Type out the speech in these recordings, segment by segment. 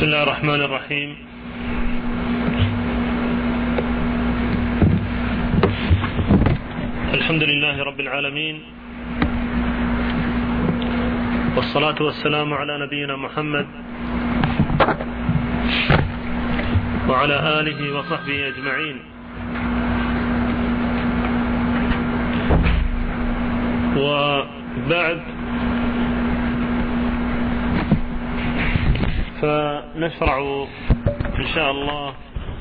بسم الله الرحمن الرحيم. الحمد لله رب العالمين، والصلاة والسلام على نبينا محمد وعلى آله وصحبه أجمعين. وبعد، فنشرع إن شاء الله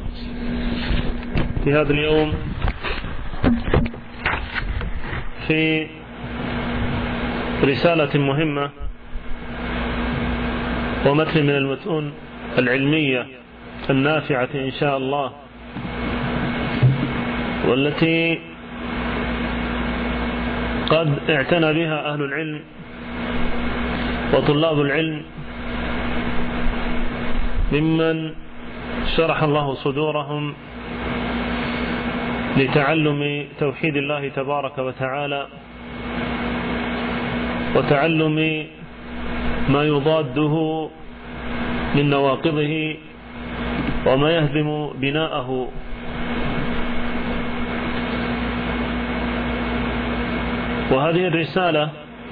في هذا اليوم في رسالة مهمة ومتن من المتون العلمية النافعة إن شاء الله، والتي قد اعتنى بها أهل العلم وطلاب العلم ممن شرح الله صدورهم لتعلم توحيد الله تبارك وتعالى وتعلم ما يضاده من نواقضه وما يهدم بناءه. وهذه الرسالة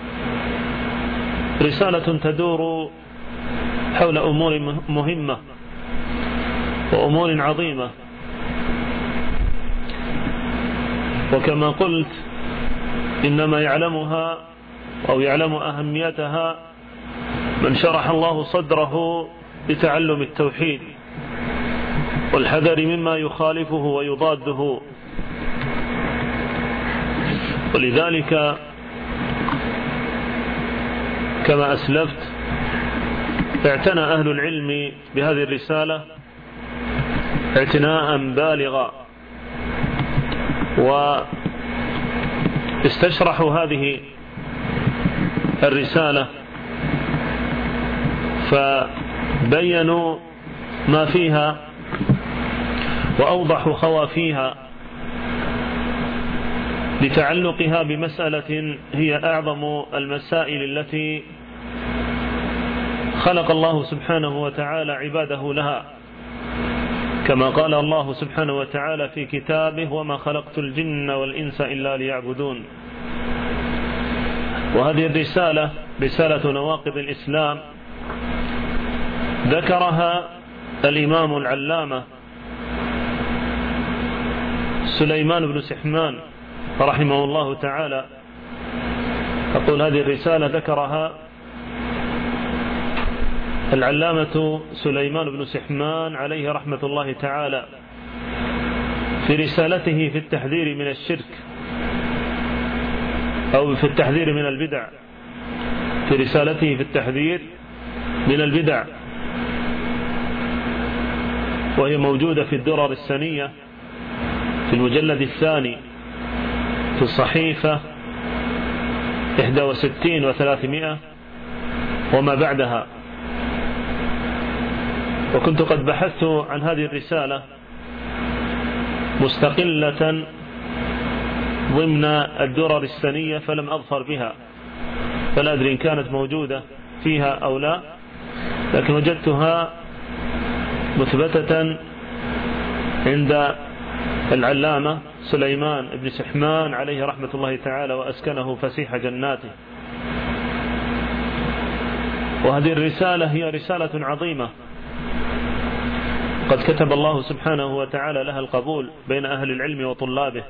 رسالة تدور حول أمور مهمة وأمور عظيمة، وكما قلت إنما يعلمها أو يعلم أهميتها من شرح الله صدره لتعلم التوحيد والحذر مما يخالفه ويضاده. ولذلك كما أسلفت اعتنى أهل العلم بهذه الرسالة اعتناء بالغا، واستشرحوا هذه الرسالة فبينوا ما فيها وأوضحوا خوافيها لتعلقها بمسألة هي أعظم المسائل التي خلق الله سبحانه وتعالى عباده لها، كما قال الله سبحانه وتعالى في كتابه: وما خلقت الجن والإنس إلا ليعبدون. وهذه الرسالة رسالة نواقض الإسلام ذكرها الإمام العلامة سليمان بن سحمان رحمه الله تعالى. أقول هذه الرسالة ذكرها العلامة سليمان بن سحمان عليه رحمة الله تعالى في رسالته في التحذير من الشرك أو في التحذير من البدع، في رسالته في التحذير من البدع، وهي موجودة في الدرر السنية في المجلد الثاني في الصحيفة 61 و300 وما بعدها. وكنت قد بحثت عن هذه الرسالة مستقلة ضمن الدرر السنية فلم أظفر بها، فلا أدري إن كانت موجودة فيها أو لا، لكن وجدتها مثبتة عند العلامة سليمان بن سحمان عليه رحمة الله تعالى وأسكنه فسيح جناته. وهذه الرسالة هي رسالة عظيمة قد كتب الله سبحانه وتعالى لها القبول بين أهل العلم وطلابه،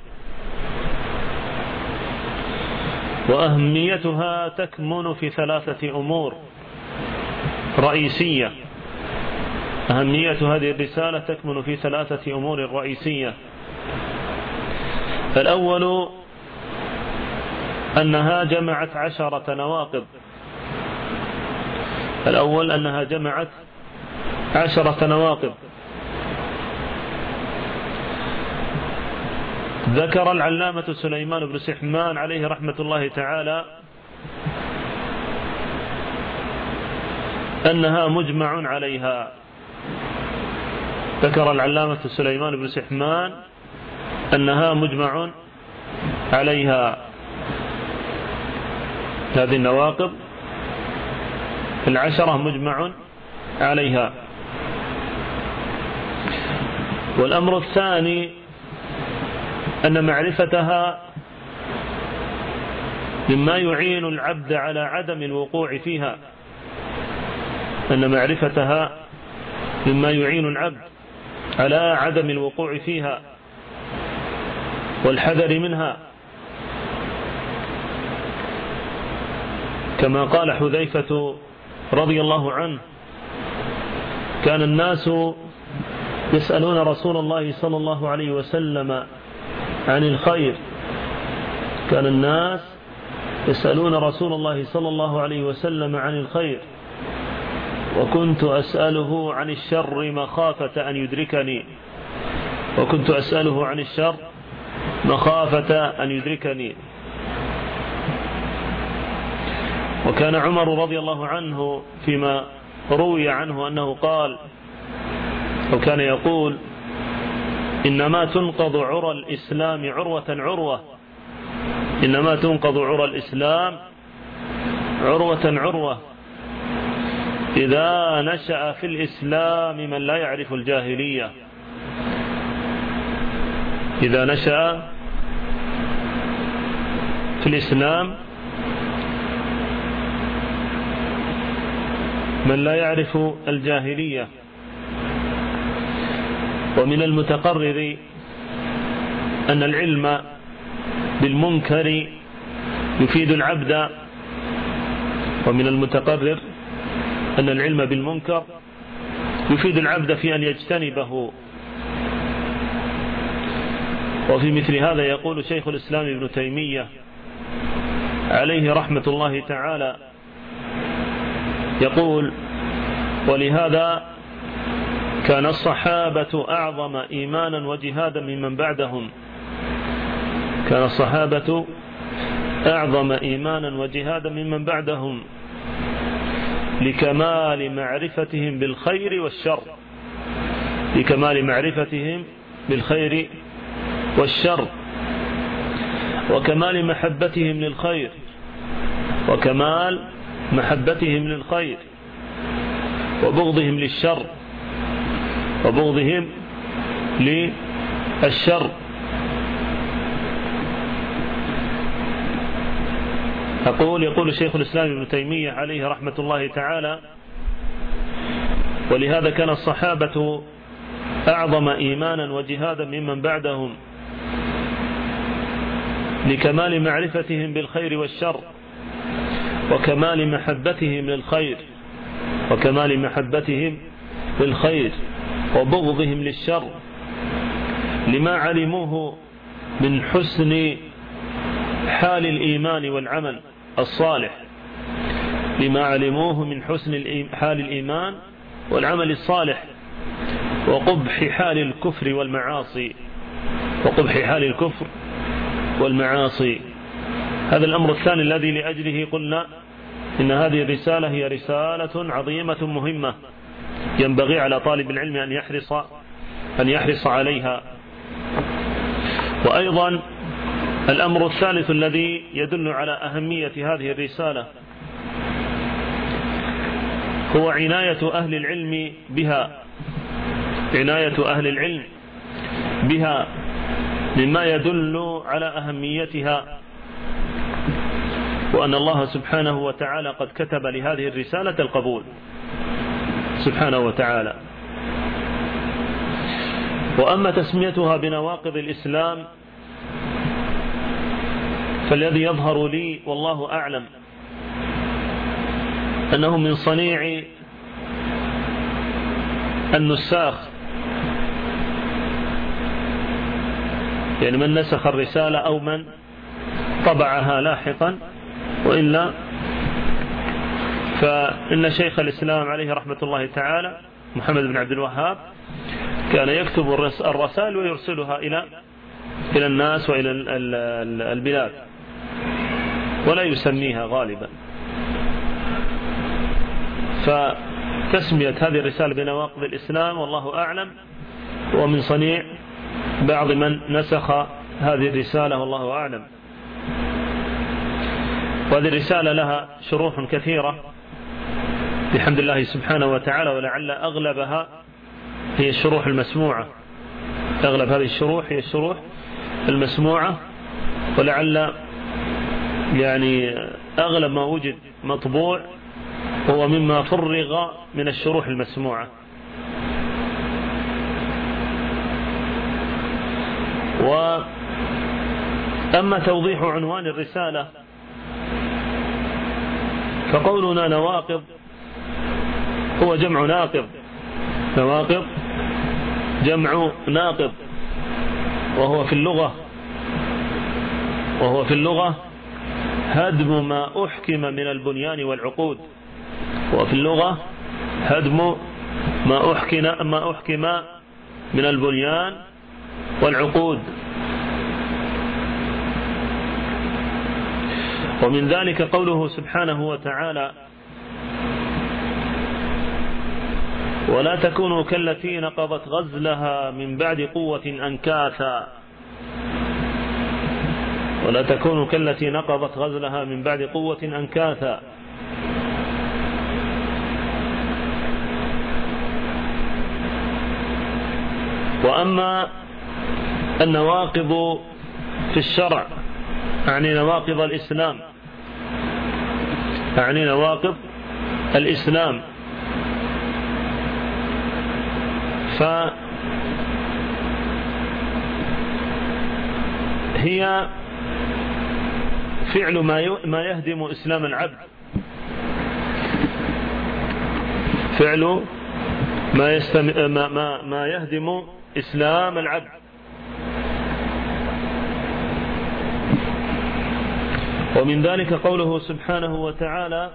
وأهميتها تكمن في 3 أمور رئيسية. أهمية هذه الرسالة تكمن في 3 أمور رئيسية. الأول أنها جمعت 10 نواقض. الأول أنها جمعت 10 نواقض. ذكر العلامة سليمان بن سحمان عليه رحمة الله تعالى أنها مجمع عليها. ذكر العلامة سليمان بن سحمان أنها مجمع عليها. هذه النواقض 10 مجمع عليها. والأمر الثاني أن معرفتها مما يعين العبد على عدم الوقوع فيها، أن معرفتها مما يعين العبد على عدم الوقوع فيها والحذر منها، كما قال حذيفة رضي الله عنه: كان الناس يسألون رسول الله صلى الله عليه وسلم عن الخير، كان الناس يسألون رسول الله صلى الله عليه وسلم عن الخير، وكنت أسأله عن الشر مخافة أن يدركني، وكنت أسأله عن الشر مخافة أن يدركني. وكان عمر رضي الله عنه فيما روي عنه أنه قال أو كان يقول: إنما تنقض عرى الإسلام عروة عروة، إنما تنقض عرى الإسلام عروة عروة، إذا نشأ في الإسلام من لا يعرف الجاهلية، إذا نشأ في الإسلام من لا يعرف الجاهلية. ومن المتقرر أن العلم بالمنكر يفيد العبد، ومن المتقرر أن العلم بالمنكر يفيد العبد في أن يجتنبه. وفي مثل هذا يقول شيخ الإسلام ابن تيمية عليه رحمة الله تعالى، يقول: ولهذا كان الصحابة أعظم إيمانا وجهادا ممن بعدهم، كان الصحابة أعظم إيمانا وجهادا ممن بعدهم، لكمال معرفتهم بالخير والشر، لكمال معرفتهم بالخير والشر، وكمال محبتهم للخير، وكمال محبتهم للخير، وبغضهم للشر، وبغضهم للشر. يقول شيخ الإسلام ابن تيمية عليه رحمة الله تعالى: ولهذا كان الصحابة أعظم إيمانا وجهادا ممن بعدهم، لكمال معرفتهم بالخير والشر، وكمال محبتهم للخير، وكمال محبتهم للخير، وبغضهم للشر، لما علموه من حسن حال الإيمان والعمل الصالح، لما علموه من حسن حال الإيمان والعمل الصالح، وقبح حال الكفر والمعاصي، وقبح حال الكفر والمعاصي. هذا الأمر الثاني الذي لأجله قلنا إن هذه الرسالة هي رسالة عظيمة مهمة، ينبغي على طالب العلم أن يحرص عليها. وأيضا الأمر الثالث الذي يدل على أهمية هذه الرسالة هو عناية أهل العلم بها، عناية أهل العلم بها مما يدل على أهميتها، وأن الله سبحانه وتعالى قد كتب لهذه الرسالة القبول سبحانه وتعالى. وأما تسميتها بنواقض الإسلام فالذي يظهر لي والله أعلم أنه من صنيع النساخ، يعني من نسخ الرسالة أو من طبعها لاحقا، وإلا فإن شيخ الإسلام عليه رحمة الله تعالى محمد بن عبد الوهاب كان يكتب الرسائل ويرسلها إلى الناس وإلى البلاد، ولا يسميها غالبا. فتسمية هذه الرسالة بنواقض الإسلام والله أعلم ومن صنيع بعض من نسخ هذه الرسالة والله أعلم. وهذه الرسالة لها شروح كثيرة بحمد الله سبحانه وتعالى، ولعل أغلبها هي الشروح المسموعة أغلب هذه الشروح هي الشروح المسموعة، ولعل يعني أغلب ما وجد مطبوع هو مما فرغ من الشروح المسموعة. وأما توضيح عنوان الرسالة فقولنا نواقض هو جمع ناقض، نواقض جمع ناقض، وهو في اللغة هدم ما أحكم من البنيان والعقود، وفي اللغة هدم ما أحكم من البنيان والعقود. ومن ذلك قوله سبحانه وتعالى: ولا تكونوا كالتي نقضت غزلها من بعد قوة أنكاثا. ولا تكونوا كالتي نقضت غزلها من بعد قوة أنكاثا. وأما النواقض في الشرع يعني نواقض الإسلام، يعني نواقض الإسلام، فهي فعل ما يهدم إسلام العبد، فعل ما يهدم إسلام العبد. ومن ذلك قوله سبحانه وتعالى: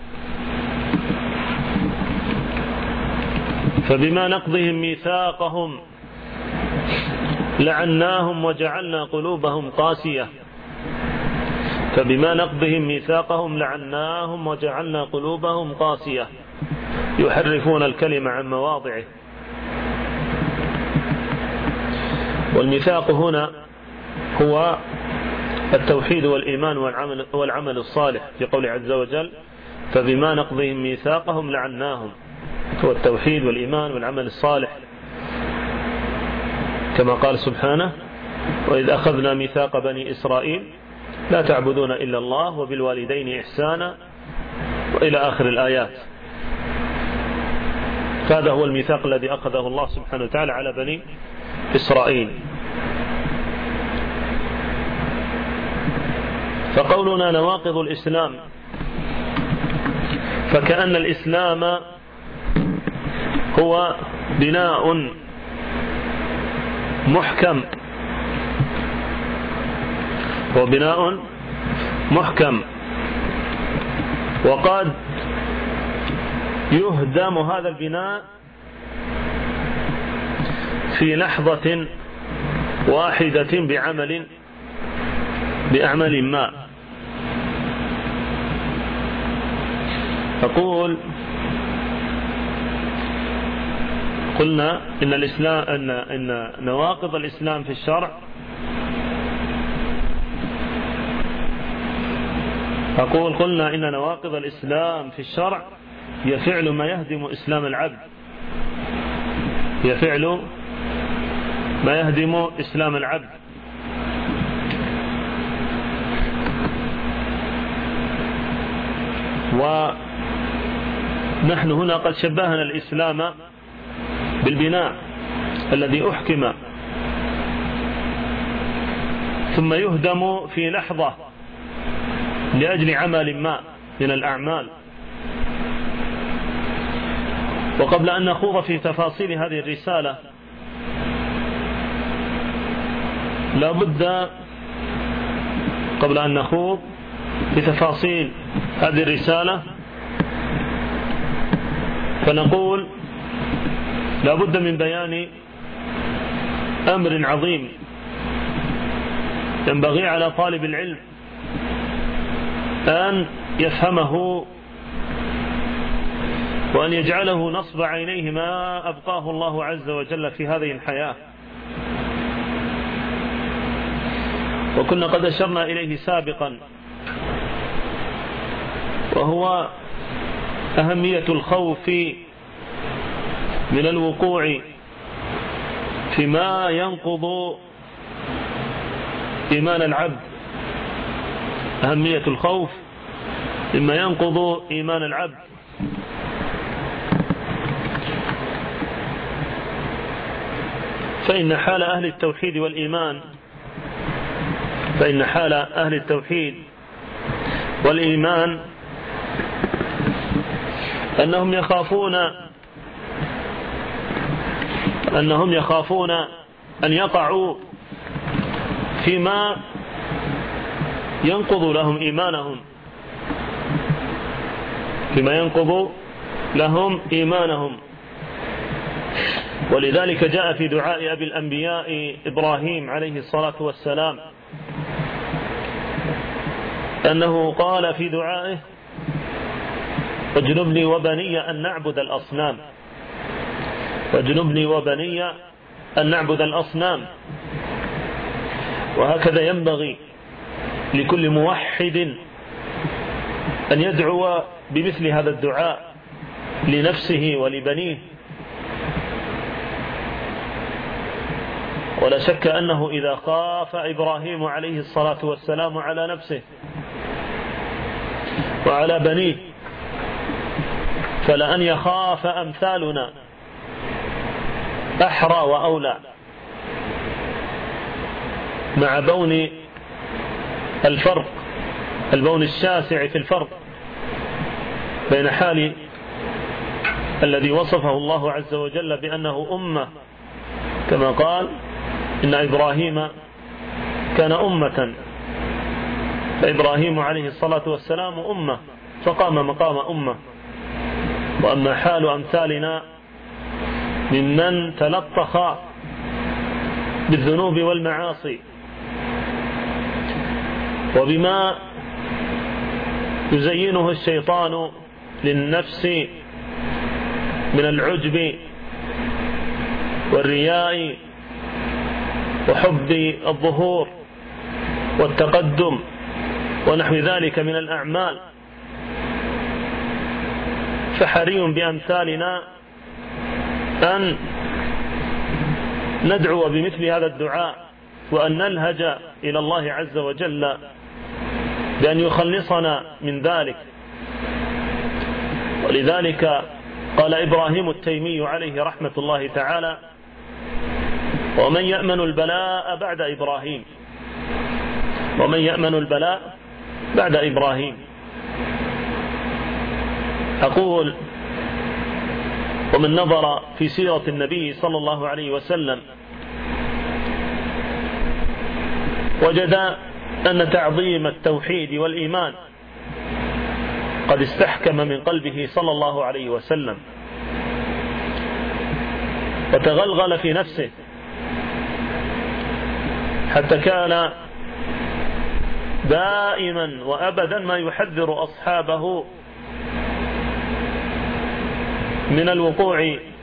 فبما نقضهم ميثاقهم لعناهم وجعلنا قلوبهم قاسية. فبما نقضهم ميثاقهم لعناهم وجعلنا قلوبهم قاسية يحرفون الكلم عن مواضعه. والميثاق هنا هو التوحيد والإيمان والعمل الصالح، في قوله عز وجل: فبما نقضهم ميثاقهم لعناهم، هو التوحيد والإيمان والعمل الصالح، كما قال سبحانه: وإذ أخذنا ميثاق بني إسرائيل لا تعبدون إلا الله وبالوالدين إحسانا، وإلى آخر الآيات. هذا هو الميثاق الذي أخذه الله سبحانه وتعالى على بني إسرائيل. فقولنا نواقض الإسلام، فكأن الإسلام هو بناء محكم، هو بناء محكم، وقد يهدم هذا البناء في لحظة واحدة بأعمال ما. أقول قلنا إن الإسلام إن نواقض الإسلام في الشرع، قلنا إن نواقض الإسلام في الشرع هي فعل ما يهدم إسلام العبد، هي فعل ما يهدم إسلام العبد. ونحن هنا قد شبهنا الإسلام بالبناء الذي أحكم ثم يهدم في لحظة لأجل عمل ما من الأعمال. وقبل أن نخوض في تفاصيل هذه الرسالة لا بد قبل أن نخوض في تفاصيل هذه الرسالة فنقول لا بد من بيان أمر عظيم ينبغي على طالب العلم أن يفهمه وأن يجعله نصب عينيه ما أبقاه الله عز وجل في هذه الحياة. وكنا قد أشرنا إليه سابقا، وهو أهمية الخوف من الوقوع فيما ينقض إيمان العبد، أهمية الخوف مما ينقض إيمان العبد. فإن حال أهل التوحيد والإيمان أنهم يخافون أن يقعوا فيما ينقض لهم إيمانهم، ولذلك جاء في دعاء أبي الأنبياء إبراهيم عليه الصلاة والسلام أنه قال في دعائه: واجنبني وبني أن نعبد الأصنام. وهكذا ينبغي لكل موحد أن يدعو بمثل هذا الدعاء لنفسه ولبنيه. ولا شك أنه إذا خاف إبراهيم عليه الصلاة والسلام على نفسه وعلى بنيه، فلأن يخاف أمثالنا أحرى وأولى، مع بون الشاسع في الفرق بين حال الذي وصفه الله عز وجل بأنه أمة، كما قال: إن إبراهيم كان أمة، فإبراهيم عليه الصلاة والسلام أمة فقام مقام أمة. وأما حال أمثالنا ممن تلطخ بالذنوب والمعاصي وبما يزينه الشيطان للنفس من العجب والرياء وحب الظهور والتقدم ونحو ذلك من الأعمال، فحري بأمثالنا أن ندعو بمثل هذا الدعاء، وأن نلهج إلى الله عز وجل بأن يخلصنا من ذلك. ولذلك قال إبراهيم التيمي عليه رحمة الله تعالى: ومن يأمن البلاء بعد إبراهيم. أقول: ومن نظر في سيرة النبي صلى الله عليه وسلم وجد أن تعظيم التوحيد والإيمان قد استحكم من قلبه صلى الله عليه وسلم، وتغلغل في نفسه، حتى كان دائما وأبدا ما يحذر أصحابه من الوقوع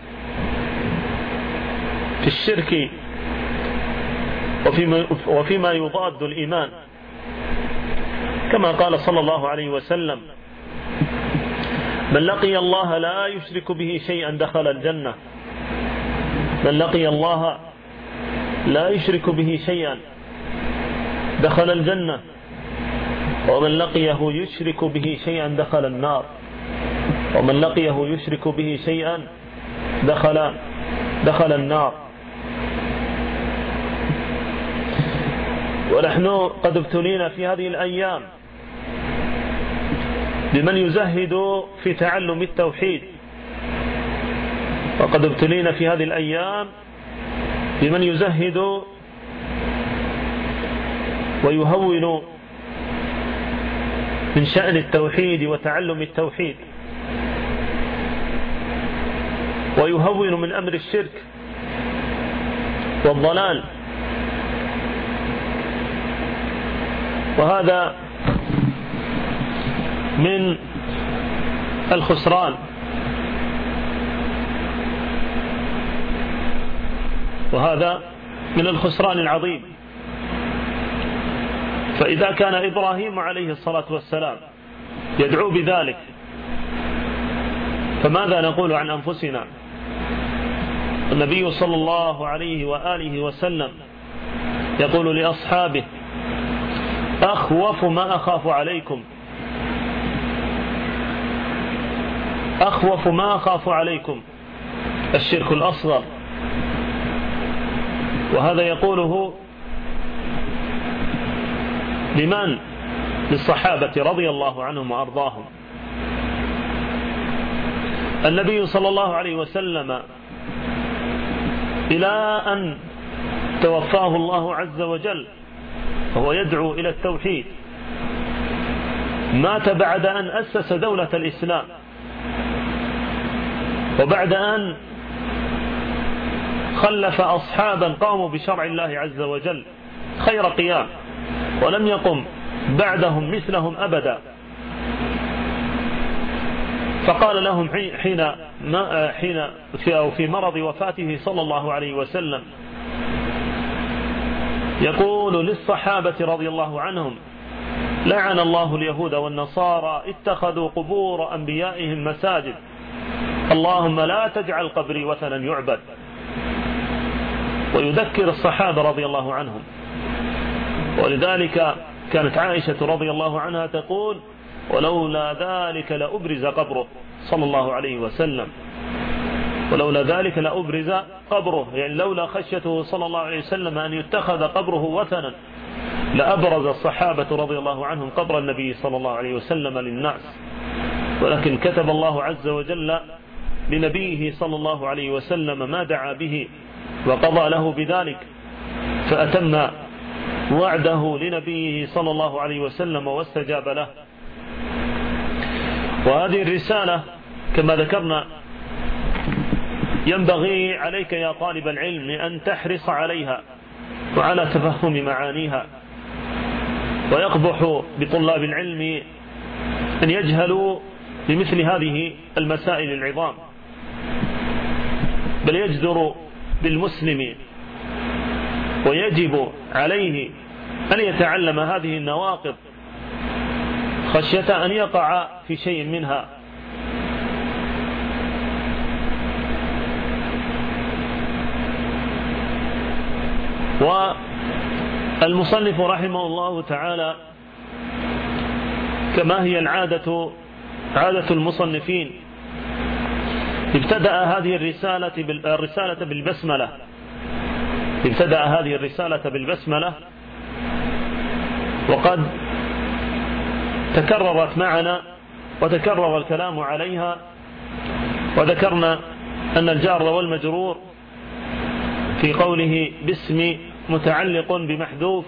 في الشرك وفيما يضاد الإيمان، كما قال صلى الله عليه وسلم: من لقي الله لا يشرك به شيئا دخل الجنة. من لقي الله لا يشرك به شيئا دخل الجنة، ومن لقيه يشرك به شيئا دخل النار، ومن لقيه يشرك به شيئا دخل النار. ونحن قد ابتلينا في هذه الأيام بمن يزهد في تعلم التوحيد، وقد ابتلينا في هذه الأيام بمن يزهد ويهون من شأن التوحيد وتعلم التوحيد، ويهون من أمر الشرك والضلال. وهذا من الخسران، العظيم. فإذا كان إبراهيم عليه الصلاة والسلام يدعو بذلك، فماذا نقول عن أنفسنا؟ النبي صلى الله عليه وآله وسلم يقول لأصحابه: أخوف ما أخاف عليكم، أخوف ما أخاف عليكم الشرك الأصغر. وهذا يقوله لمن؟ للصحابة رضي الله عنهم وأرضاهم. النبي صلى الله عليه وسلم إلى أن توفاه الله عز وجل وهو يدعو إلى التوحيد، مات بعد أن أسس دولة الإسلام، وبعد أن خلف أصحابا قاموا بشرع الله عز وجل خير قيام، ولم يقم بعدهم مثلهم أبدا. فقال لهم حين في مرض وفاته صلى الله عليه وسلم، يقول للصحابة رضي الله عنهم: لعن الله اليهود والنصارى اتخذوا قبور أنبيائهم مساجد، اللهم لا تجعل قبري وثنا يعبد. ويذكر الصحابة رضي الله عنهم. ولذلك كانت عائشة رضي الله عنها تقول: ولولا ذلك لأبرز قبره صلى الله عليه وسلم، ولولا ذلك لأبرز قبره، يعني لولا خشيته صلى الله عليه وسلم أن يتخذ قبره وثنا لأبرز الصحابة رضي الله عنهم قبر النبي صلى الله عليه وسلم للناس. ولكن كتب الله عز وجل لنبيه صلى الله عليه وسلم ما دعا به وقضى له بذلك، فأتم وعده لنبيه صلى الله عليه وسلم واستجاب له. وهذه الرسالة كما ذكرنا ينبغي عليك يا طالب العلم أن تحرص عليها وعلى تفهم معانيها. ويقبح بطلاب العلم أن يجهلوا بمثل هذه المسائل العظام، بل يجدر بالمسلم ويجب عليه أن يتعلم هذه النواقض خشية أن يقع في شيء منها. والمصنف رحمه الله تعالى كما هي عادة المصنفين ابتدأ هذه الرسالة بالبسملة، ابتدأ هذه الرسالة بالبسملة، وقد تكررت معنا وتكرر الكلام عليها. وذكرنا أن الجار والمجرور في قوله باسم متعلق بمحذوف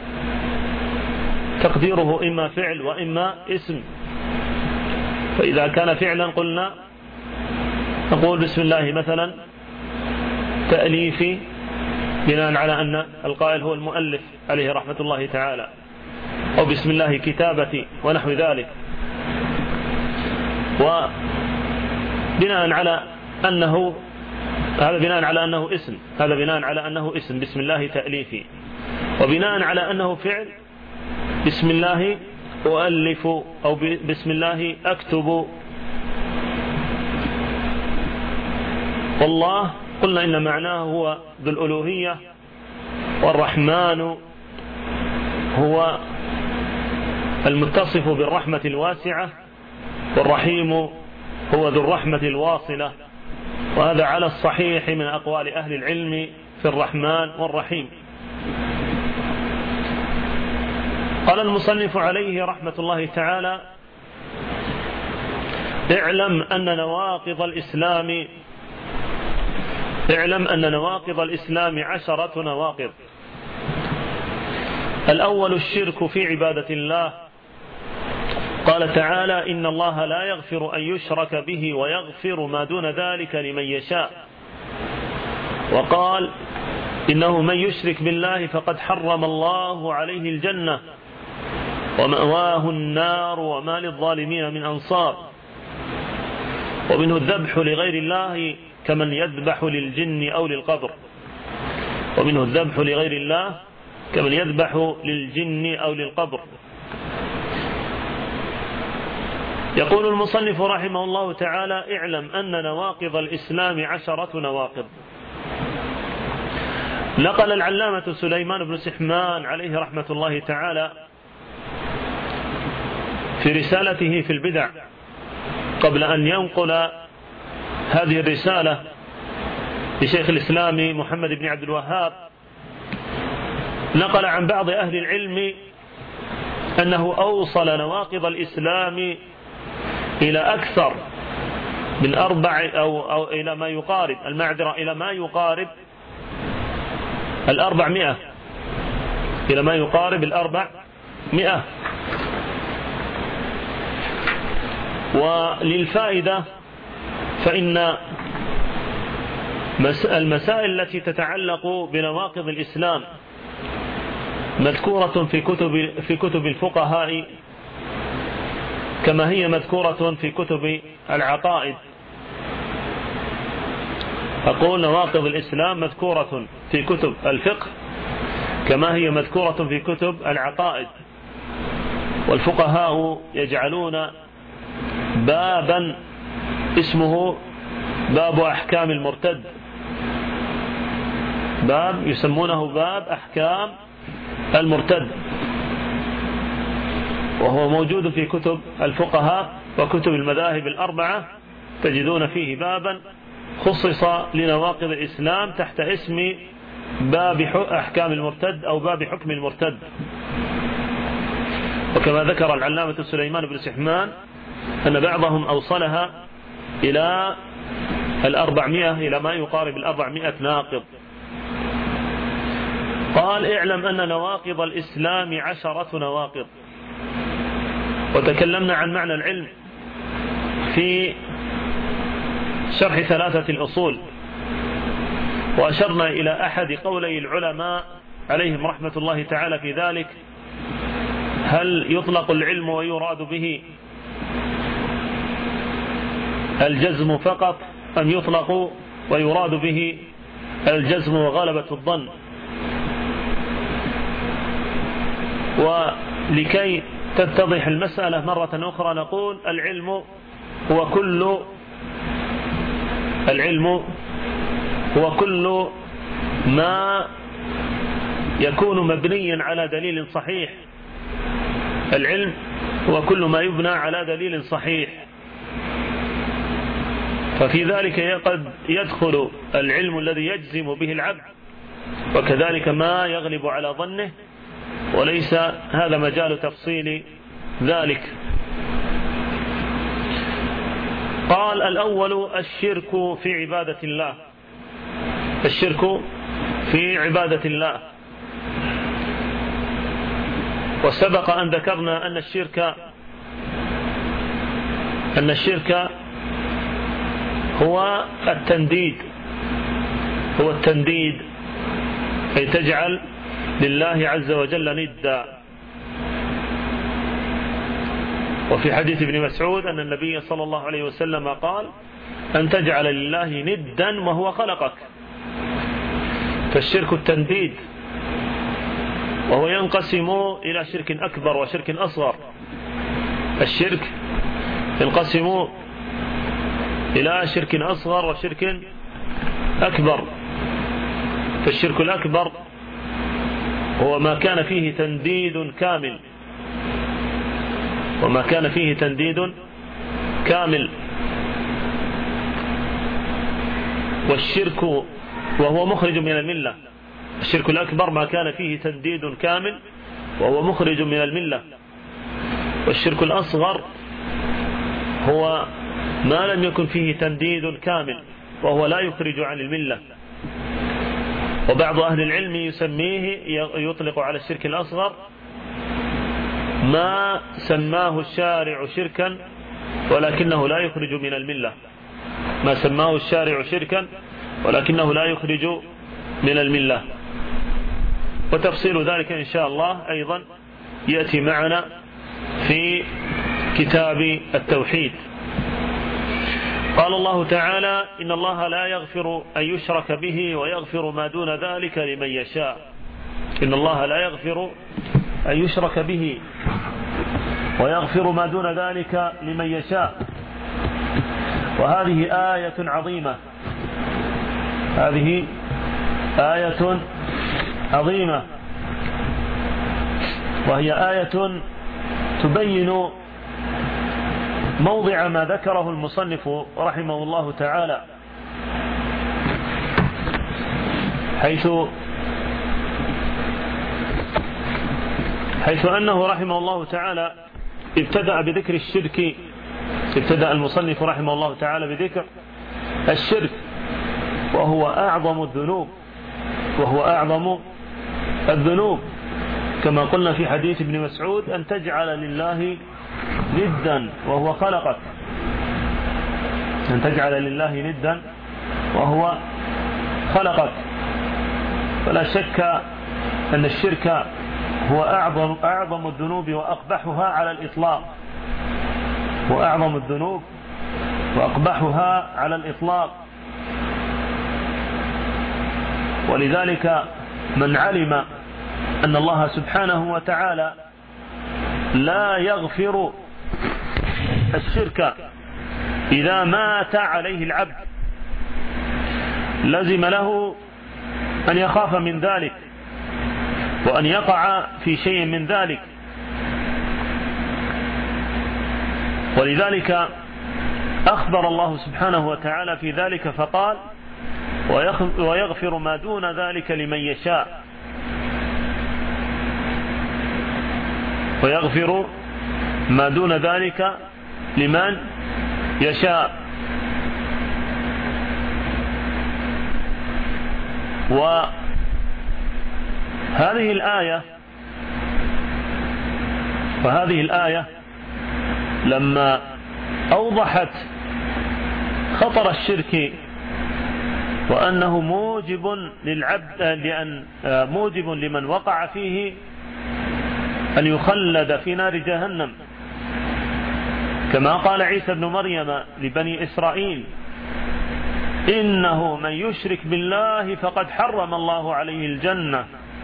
تقديره إما فعل وإما اسم. فإذا كان فعلا قلنا نقول بسم الله مثلا تأليفي بناء على أن القائل هو المؤلف عليه رحمة الله تعالى، أو بسم الله كتابتي ونحو ذلك. وبناء على أنه هذا بناء على أنه اسم، هذا بناء على أنه اسم بسم الله تأليفي. وبناء على أنه فعل بسم الله أؤلف أو بسم الله أكتب. والله قلنا إن معناه هو ذو الألوهية، والرحمن هو المتصف بالرحمة الواسعة، والرحيم هو ذو الرحمة الواصلة. وهذا على الصحيح من أقوال أهل العلم في الرحمن والرحيم. قال المصنف عليه رحمة الله تعالى: اعلم أن نواقض الإسلام 10 نواقض. الأول الشرك في عبادة الله. قال تعالى: إن الله لا يغفر أن يشرك به ويغفر ما دون ذلك لمن يشاء. وقال: إنه من يشرك بالله فقد حرم الله عليه الجنة ومأواه النار وما للظالمين من أنصار. ومنه الذبح لغير الله كمن يذبح للجن أو للقبر. ومنه الذبح لغير الله كمن يذبح للجن أو للقبر. يقول المصنف رحمه الله تعالى: اعلم أن نواقض الإسلام 10 نواقض. نقل العلامة سليمان بن سحمان عليه رحمة الله تعالى في رسالته في البدع، قبل أن ينقل هذه الرسالة لشيخ الإسلام محمد بن عبد الوهاب، نقل عن بعض أهل العلم أنه أوصل نواقض الإسلام إلى أكثر من 4 أو إلى ما يقارب المعذرة إلى ما يقارب 400، إلى ما يقارب 400. وللفائدة فإن المسائل التي تتعلق بنواقض الإسلام مذكورة في كتب الفقهاء كما هي مذكورة في كتب العقائد. أقول نواقض الإسلام مذكورة في كتب الفقه كما هي مذكورة في كتب العقائد. والفقهاء يجعلون بابا اسمه باب أحكام المرتد، باب يسمونه باب أحكام المرتد، وهو موجود في كتب الفقهاء وكتب المذاهب ال4، تجدون فيه بابا خصص لنواقض الإسلام تحت اسم باب أحكام المرتد أو باب حكم المرتد. وكما ذكر العلامة سليمان بن سحمان أن بعضهم أوصلها إلى 400، إلى ما يقارب 400 ناقض. قال: اعلم أن نواقض الإسلام 10 نواقض. وتكلمنا عن معنى العلم في شرح 3 الأصول، وأشرنا إلى أحد قولي العلماء عليهم رحمة الله تعالى في ذلك: هل يطلق العلم ويراد به الجزم فقط، أم يطلق ويراد به الجزم وغلبة الظن؟ ولكي تتضح المسألة مرة أخرى نقول: العلم هو كل ما يكون مبنيا على دليل صحيح. العلم هو كل ما يبنى على دليل صحيح، ففي ذلك قد يدخل العلم الذي يجزم به العبد، وكذلك ما يغلب على ظنه، وليس هذا مجال تفصيل ذلك. قال: الأول الشرك في عبادة الله. الشرك في عبادة الله. وسبق أن ذكرنا أن الشرك هو التنديد، أي تجعل لله عز وجل ندا. وفي حديث ابن مسعود أن النبي صلى الله عليه وسلم قال: أن تجعل لله ندا وهو خلقك. فالشرك التنديد، وهو ينقسم إلى شرك أكبر وشرك أصغر. الشرك ينقسم إلى شرك أصغر وشرك أكبر. فالشرك الأكبر هو ما كان فيه تنديد كامل، والشرك وهو مخرج من الملة. الشرك الأكبر ما كان فيه تنديد كامل وهو مخرج من الملة. والشرك الأصغر هو ما لم يكن فيه تنديد كامل وهو لا يخرج عن الملة. وبعض أهل العلم يطلق على الشرك الأصغر ما سماه الشارع شركا ولكنه لا يخرج من الملة، ما سماه الشارع شركا ولكنه لا يخرج من الملة. وتفصيل ذلك إن شاء الله أيضا يأتي معنا في كتاب التوحيد. قال الله تعالى: إن الله لا يغفر أن يشرك به ويغفر ما دون ذلك لمن يشاء. إن الله لا يغفر أن يشرك به ويغفر ما دون ذلك لمن يشاء. وهذه آية عظيمة، هذه آية عظيمة، وهي آية تبين موضع ما ذكره المصنف رحمه الله تعالى، حيث أنه رحمه الله تعالى ابتدأ بذكر الشرك. ابتدأ المصنف رحمه الله تعالى بذكر الشرك، وهو أعظم الذنوب، كما قلنا في حديث ابن مسعود: أن تجعل لله ندا وهو خلقك. أن تجعل لله ندا وهو خلقك. فلا شك أن الشرك هو أعظم الذنوب وأقبحها على الإطلاق، وأعظم الذنوب وأقبحها على الإطلاق. ولذلك من علم أن الله سبحانه وتعالى لا يغفر الشرك إذا مات عليه العبد، لزم له أن يخاف من ذلك وأن يقع في شيء من ذلك. ولذلك أخبر الله سبحانه وتعالى في ذلك فقال: ويغفر ما دون ذلك لمن يشاء. ويغفر ما دون ذلك لمن يشاء. وهذه الآية لما أوضحت خطر الشرك وأنه موجب للعبد، موجب لمن وقع فيه أن يخلد في نار جهنم، كما قال عيسى بن مريم لبني إسرائيل: إنه من يشرك بالله فقد حرم الله عليه الجنة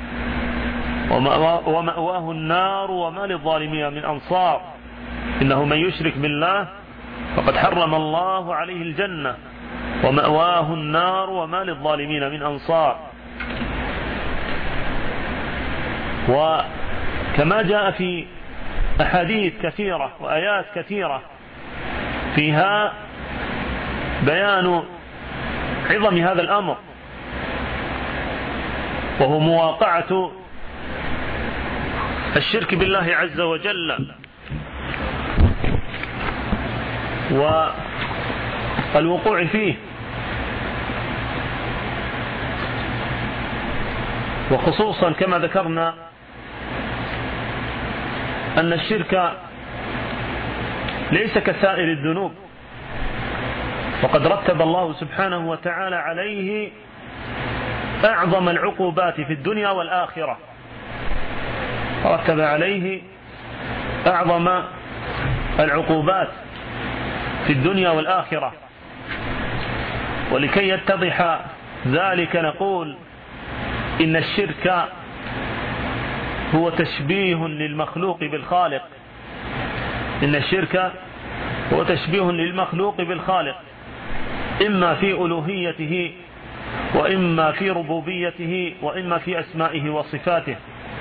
ومأواه النار وما للظالمين من أنصار. إنه من يشرك بالله فقد حرم الله عليه الجنة ومأواه النار وما للظالمين من أنصار. وكما جاء في أحاديث كثيرة وآيات كثيرة فيها بيان عظم هذا الأمر، وهو مواقعة الشرك بالله عز وجل والوقوع فيه. وخصوصا كما ذكرنا أن الشرك ليس كسائر الذنوب، وقد رتب الله سبحانه وتعالى عليه أعظم العقوبات في الدنيا والآخرة. رتب عليه أعظم العقوبات في الدنيا والآخرة. ولكي يتضح ذلك نقول إن الشرك هو تشبيه للمخلوق بالخالق. إن الشرك هو تشبيه للمخلوق بالخالق، إما في ألوهيته وإما في ربوبيته وإما في أسمائه وصفاته.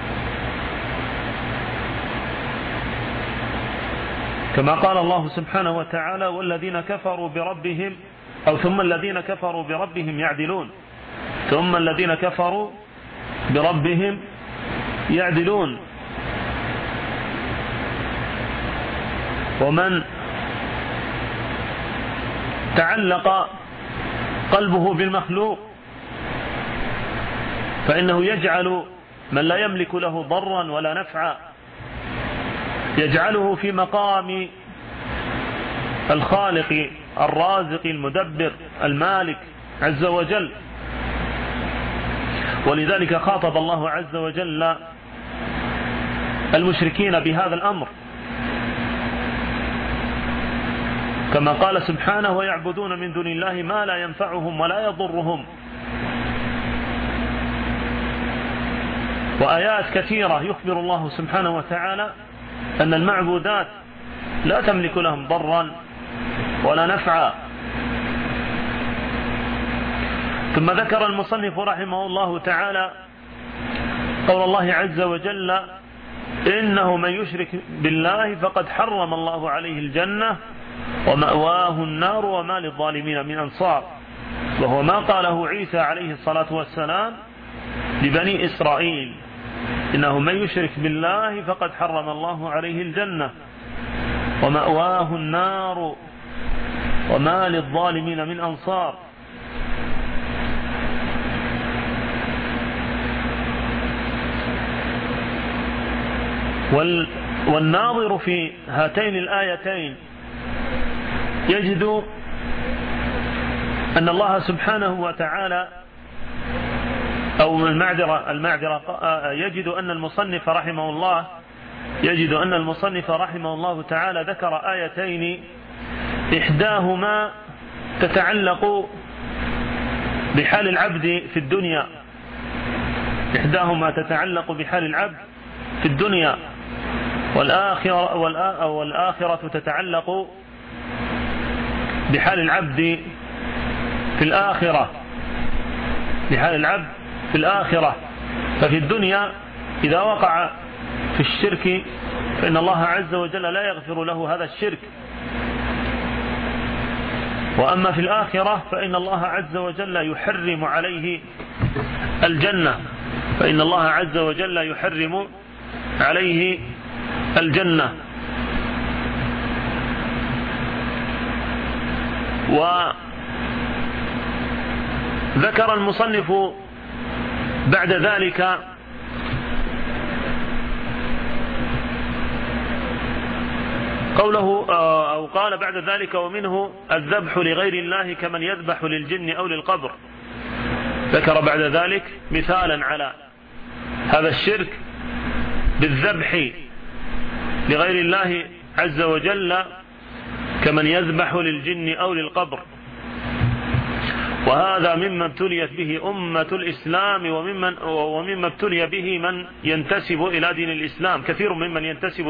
كما قال الله سبحانه وتعالى: والذين كفروا بربهم ثم الذين كفروا بربهم يعدلون. ثم الذين كفروا بربهم يعدلون. ومن تعلق قلبه بالمخلوق فإنه يجعل من لا يملك له ضرا ولا نفعا، يجعله في مقام الخالق الرازق المدبر المالك عز وجل. ولذلك خاطب الله عز وجل المشركين بهذا الأمر، كما قال سبحانه: ويعبدون من دون الله ما لا ينفعهم ولا يضرهم. وآيات كثيرة يخبر الله سبحانه وتعالى أن المعبودات لا تملك لهم ضرا ولا نفعا. ثم ذكر المصنف رحمه الله تعالى قول الله عز وجل إنه من يشرك بالله فقد حرم الله عليه الجنة ومأواه النار وما للظالمين من أنصار، وهو ما قاله عيسى عليه الصلاة والسلام لبني إسرائيل: إنه من يشرك بالله فقد حرم الله عليه الجنة ومأواه النار وما للظالمين من أنصار. والناظر في هاتين الآيتين يجد أن الله سبحانه وتعالى أو المعذرة يجد أن المصنف رحمه الله تعالى ذكر آيتين إحداهما تتعلق بحال العبد في الدنيا، والآخرة تتعلق بحال العبد في الآخرة. ففي الدنيا إذا وقع في الشرك فإن الله عز وجل لا يغفر له هذا الشرك، وأما في الآخرة فإن الله عز وجل يحرم عليه الجنة. وذكر المصنف بعد ذلك قوله أو قال بعد ذلك: ومنه الذبح لغير الله كمن يذبح للجن أو للقبر. ذكر بعد ذلك مثالا على هذا الشرك بالذبح لغير الله عز وجل كمن يذبح للجن أو للقبر، وهذا مما ابتليت به أمة الإسلام ومما ابتلي به من ينتسب إلى دين الإسلام. كثير ممن ينتسب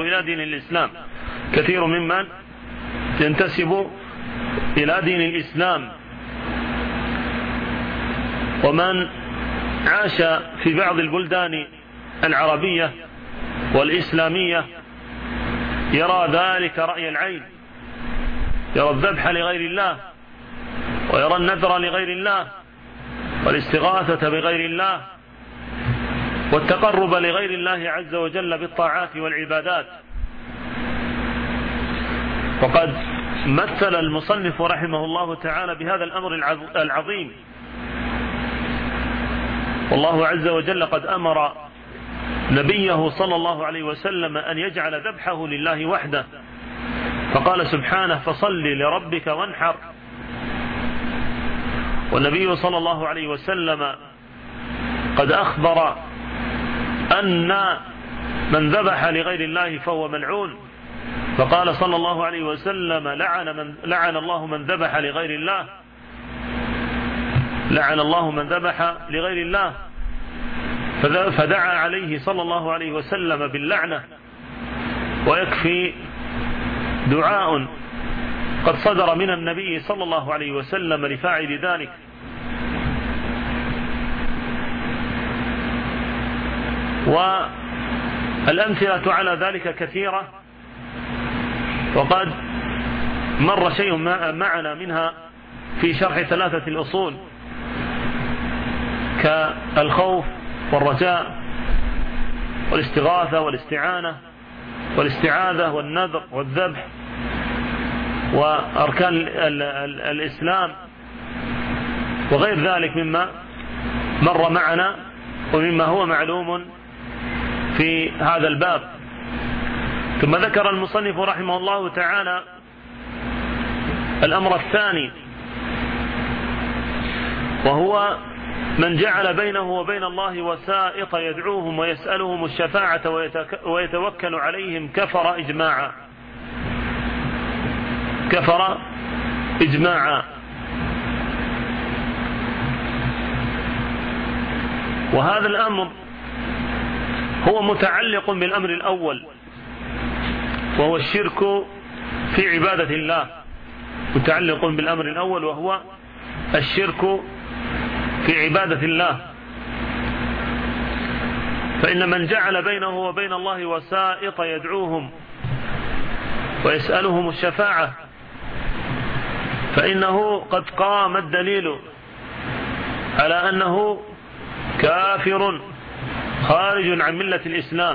إلى دين الإسلام ومن عاش في بعض البلدان العربية والإسلامية يرى ذلك رأي العين، يرى الذبح لغير الله ويرى النذر لغير الله والاستغاثة بغير الله والتقرب لغير الله عز وجل بالطاعات والعبادات. وقد مثل المصنف رحمه الله تعالى بهذا الأمر العظيم، والله عز وجل قد أمر نبيه صلى الله عليه وسلم أن يجعل ذبحه لله وحده، فقال سبحانه: فصل لربك وانحر. والنبي صلى الله عليه وسلم قد أخبر أن من ذبح لغير الله فهو ملعون، فقال صلى الله عليه وسلم: لعن الله من ذبح لغير الله. فدعا عليه صلى الله عليه وسلم باللعنة، ويكفي دعاء قد صدر من النبي صلى الله عليه وسلم لفاعل ذلك. والأمثلة على ذلك كثيرة، وقد مر شيء معنا منها في شرح 3 الأصول كالخوف والرجاء والاستغاثة والاستعانة والاستعاذة والنذر والذبح وأركان الإسلام وغير ذلك مما مر معنا ومما هو معلوم في هذا الباب. ثم ذكر المصنف رحمه الله تعالى الأمر الثاني، وهو من جعل بينه وبين الله وسائط يدعوهم ويسألهم الشفاعة ويتوكل عليهم كفر إجماعا. وهذا الأمر هو متعلق بالأمر الأول، وهو الشرك في عبادة الله، متعلق بالأمر الأول وهو الشرك في عبادة الله. فإن من جعل بينه وبين الله وسائط يدعوهم ويسألهم الشفاعة فإنه قد قام الدليل على أنه كافر خارج عن ملة الإسلام،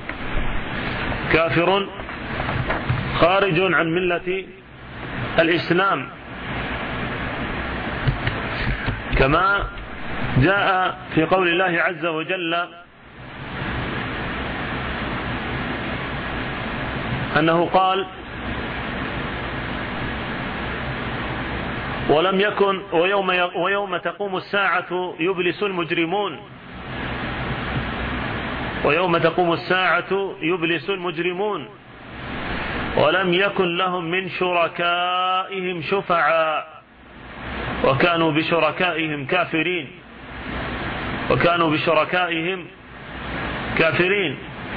كافر خارج عن ملة الإسلام، كما جاء في قول الله عز وجل أنه قال: ولم يكن ويوم تقوم الساعة يبلس المجرمون، ويوم تقوم الساعة يبلس المجرمون ولم يكن لهم من شركائهم شفعاء وكانوا بشركائهم كافرين، وكانوا بشركائهم كافرين.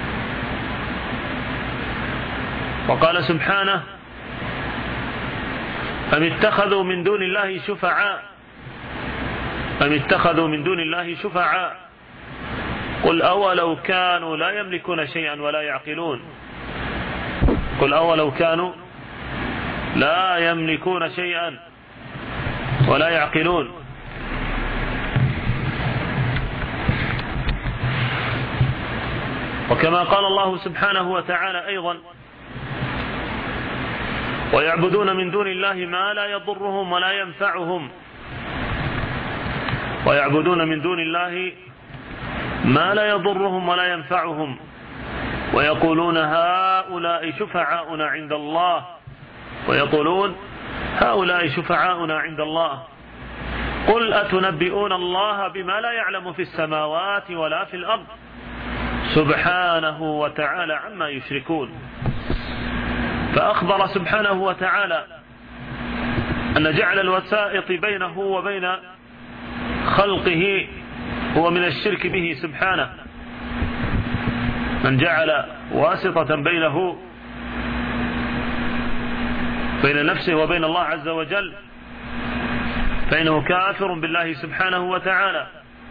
وقال سبحانه: أم اتخذوا من دون الله شفعاء، أم اتخذوا من دون الله شفعاء قل أولو كانوا لا يملكون شيئا ولا يعقلون، قل أولو كانوا لا يملكون شيئا ولا يعقلون. وكما قال الله سبحانه وتعالى أيضا: ويعبدون من دون الله ما لا يضرهم ولا ينفعهم، ويعبدون من دون الله ما لا يضرهم ولا ينفعهم ويقولون هؤلاء شفعاؤنا عند الله، ويقولون هؤلاء شفعاؤنا عند الله قل أتنبئون الله بما لا يعلم في السماوات ولا في الأرض سبحانه وتعالى عما يشركون. فأخبر سبحانه وتعالى أن جعل الوسائط بينه وبين خلقه هو من الشرك به سبحانه. من جعل واسطة بينه بين نفسه وبين الله عز وجل فإنه كافر بالله سبحانه وتعالى،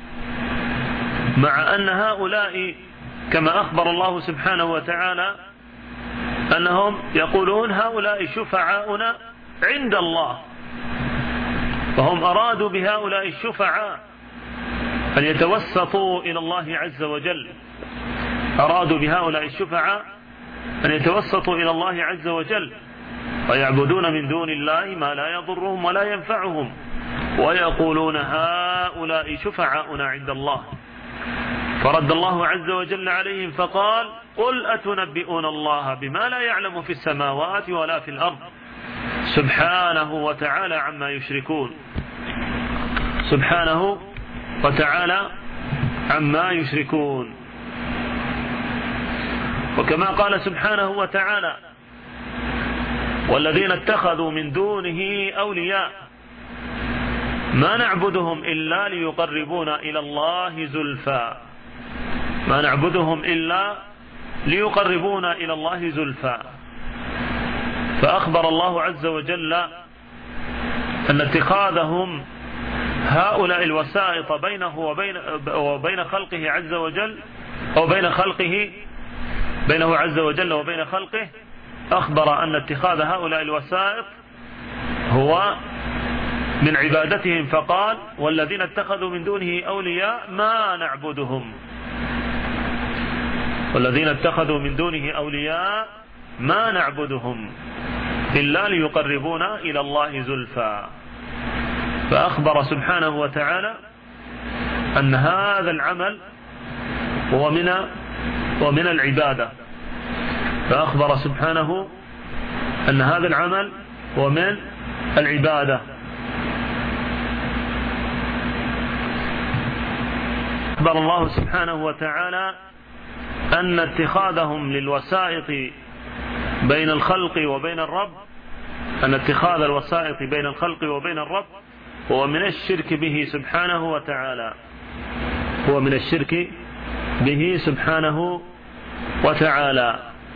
مع أن هؤلاء كما أخبر الله سبحانه وتعالى أنهم يقولون هؤلاء شفعاؤنا عند الله، فهم أرادوا بهؤلاء الشفعاء أن يتوسطوا إلى الله عز وجل، أرادوا بهؤلاء الشفعاء أن يتوسطوا إلى الله عز وجل ويعبدون من دون الله ما لا يضرهم ولا ينفعهم ويقولون هؤلاء شفعاؤنا عند الله. فرد الله عز وجل عليهم فقال قل أتنبئون الله بما لا يعلم في السماوات ولا في الأرض سبحانه وتعالى عما يشركون، سبحانه وتعالى عما يشركون. وكما قال سبحانه وتعالى والذين اتخذوا من دونه أولياء ما نعبدهم إلا ليقربونا إلى الله زلفى، ما نعبدهم إلا ليقربونا إلى الله زلفى. فأخبر الله عز وجل أن اتخاذهم هؤلاء الوسائط بينه وبين خلقه عز وجل أو بين خلقه بينه عز وجل وبين خلقه، أخبر أن اتخاذ هؤلاء الوسائط هو من عبادتهم، فقال والذين اتخذوا من دونه أولياء ما نعبدهم، والذين اتخذوا من دونه أولياء ما نعبدهم إلا ليقربونا إلى الله زلفى. فأخبر سبحانه وتعالى أن هذا العمل هو من العبادة، فأخبر سبحانه أن هذا العمل هو من العبادة. أخبر الله سبحانه وتعالى أن اتخاذهم للوسائط بين الخلق وبين الرب، أن اتخاذ الوسائط بين الخلق وبين الرب هو من الشرك به سبحانه وتعالى، هو من الشرك به سبحانه وتعالى.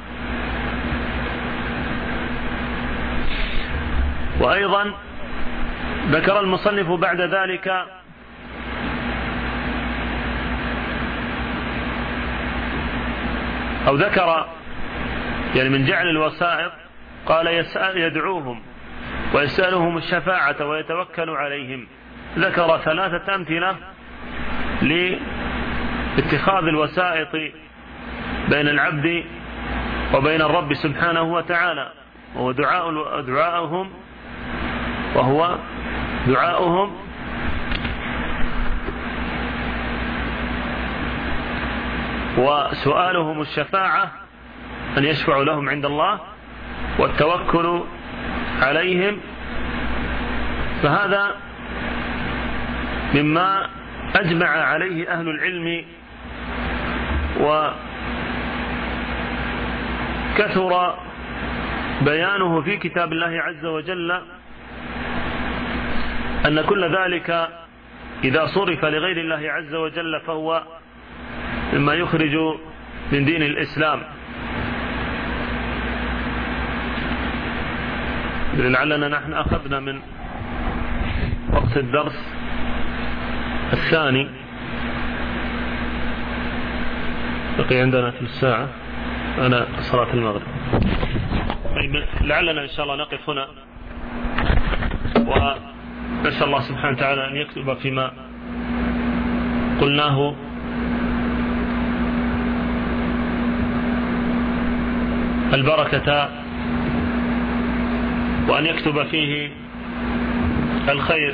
وأيضا ذكر المصنف بعد ذلك أو ذكر يعني من جعل الوسائط قال يدعوهم ويسألهم الشفاعة ويتوكل عليهم. ذكر 3 أمثلة لاتخاذ الوسائط بين العبد وبين الرب سبحانه وتعالى، وهو دعاؤهم وسؤالهم الشفاعة أن يشفعوا لهم عند الله، والتوكل عليهم. فهذا مما أجمع عليه أهل العلم وكثر بيانه في كتاب الله عز وجل، أن كل ذلك إذا صرف لغير الله عز وجل فهو مما يخرج من دين الإسلام. لعلنا نحن أخذنا من وقت الدرس الثاني، بقي عندنا في الساعة أنا صلاة المغرب. طيب لعلنا إن شاء الله نقف هنا، ونسأل الله سبحانه وتعالى أن يكتب فيما قلناه البركة، وأن يكتب فيه الخير،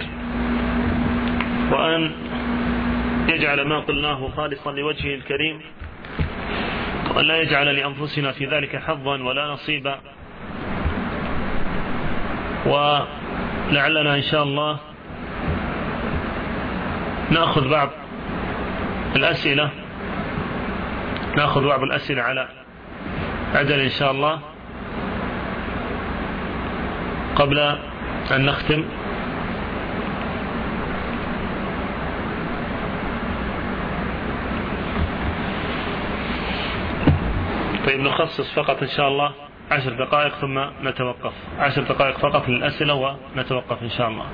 وأن يجعل ما قلناه خالصا لوجهه الكريم، وأن لا يجعل لأنفسنا في ذلك حظا ولا نصيبا. ولعلنا إن شاء الله نأخذ بعض الأسئلة على عجل إن شاء الله قبل أن نختم. طيب نخصص فقط إن شاء الله 10 دقائق ثم نتوقف، 10 دقائق فقط للأسئلة ونتوقف إن شاء الله.